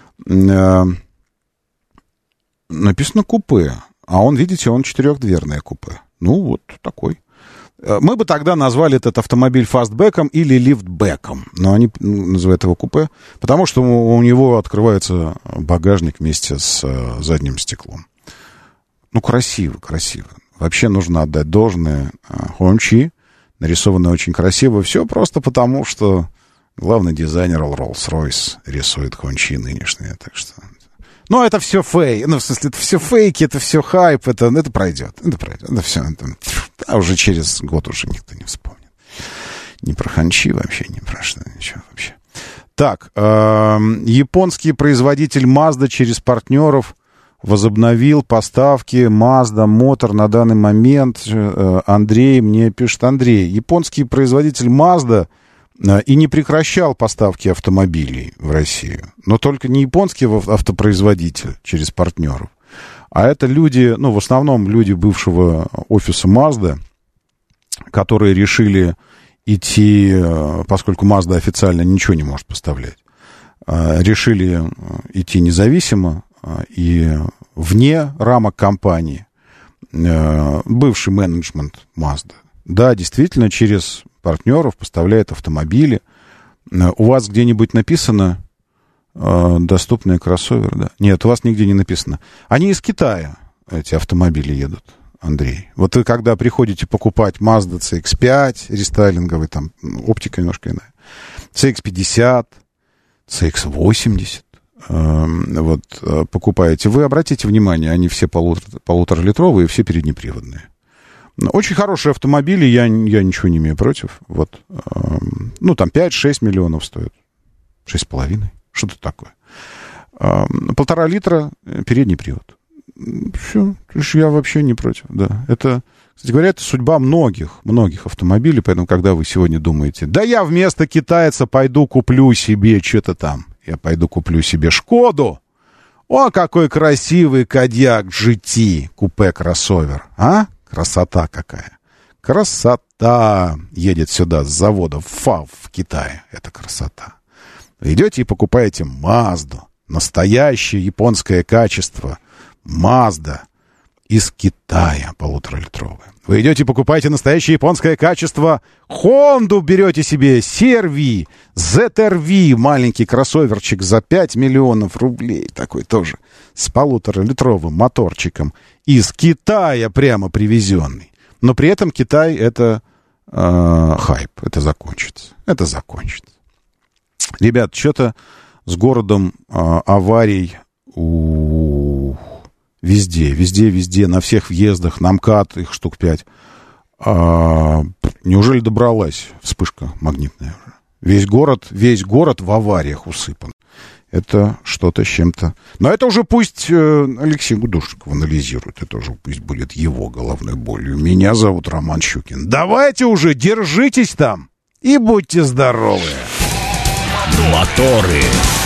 Написано купе, а он, видите, он 4-дверное купе. Вот такой. Мы бы тогда назвали этот автомобиль фастбэком или лифтбэком, но они называют его купе, потому что у него открывается багажник вместе с задним стеклом. Красиво. Вообще нужно отдать должное. Хончи нарисовано очень красиво. Все просто потому, что главный дизайнер Rolls-Royce рисует Хончи нынешние, так что... это все фейк. В смысле, это все фейки, это все хайп, это пройдет. Это все. А уже через год уже никто не вспомнит. Ни про Хончи вообще, ни про что, ничего вообще. Так, японский производитель Mazda через партнеров возобновил поставки Mazda Motor на данный момент. Андрей мне пишет. Андрей, японский производитель Mazda и не прекращал поставки автомобилей в Россию. Но только не японский автопроизводитель через партнеров, а это люди, в основном люди бывшего офиса Mazda, которые решили идти, поскольку Mazda официально ничего не может поставлять, решили идти независимо и вне рамок компании. Бывший менеджмент Mazda. Да, действительно, через партнеров поставляет автомобили. У вас где-нибудь написано доступные кроссоверы, да? Нет, у вас нигде не написано. Они из Китая, эти автомобили, едут, Андрей. Вот вы когда приходите покупать Mazda CX-5 рестайлинговый, там оптика немножко иная, CX-50, CX-80, покупаете, вы обратите внимание, они все полуторалитровые, все переднеприводные. Очень хорошие автомобили, я ничего не имею против. Вот. Ну, там 5-6 миллионов стоят. 6,5. Что-то такое. 1,5 литра передний привод. Все. Я вообще не против. Да. Это, кстати говоря, это судьба многих автомобилей. Поэтому, когда вы сегодня думаете, да я вместо китайца пойду куплю себе что-то там. Я пойду куплю себе Шкоду. О, какой красивый Кодиак GT, купе-кроссовер. А? Красота какая. Красота. Едет сюда с завода ФАВ в Китае. Это красота. Вы идете и покупаете Мазду. Настоящее японское качество. Мазда из Китая 1,5-литровая. Вы идете и покупаете настоящее японское качество. Хонду берете себе. CR-V, ZR-V, маленький кроссоверчик за 5 миллионов рублей. Такой тоже с 1,5-литровым моторчиком. Из Китая прямо привезенный. Но при этом Китай — это хайп. Это закончится. Это закончится. Ребят, что-то с городом аварий везде, на всех въездах, на МКАД, их штук 5. Неужели добралась вспышка магнитная? Весь город в авариях усыпан. Это что-то с чем-то. Но это уже пусть Алексей Гудошников анализирует. Это уже пусть будет его головной болью. Меня зовут Роман Щукин. Давайте уже, держитесь там и будьте здоровы. Моторы.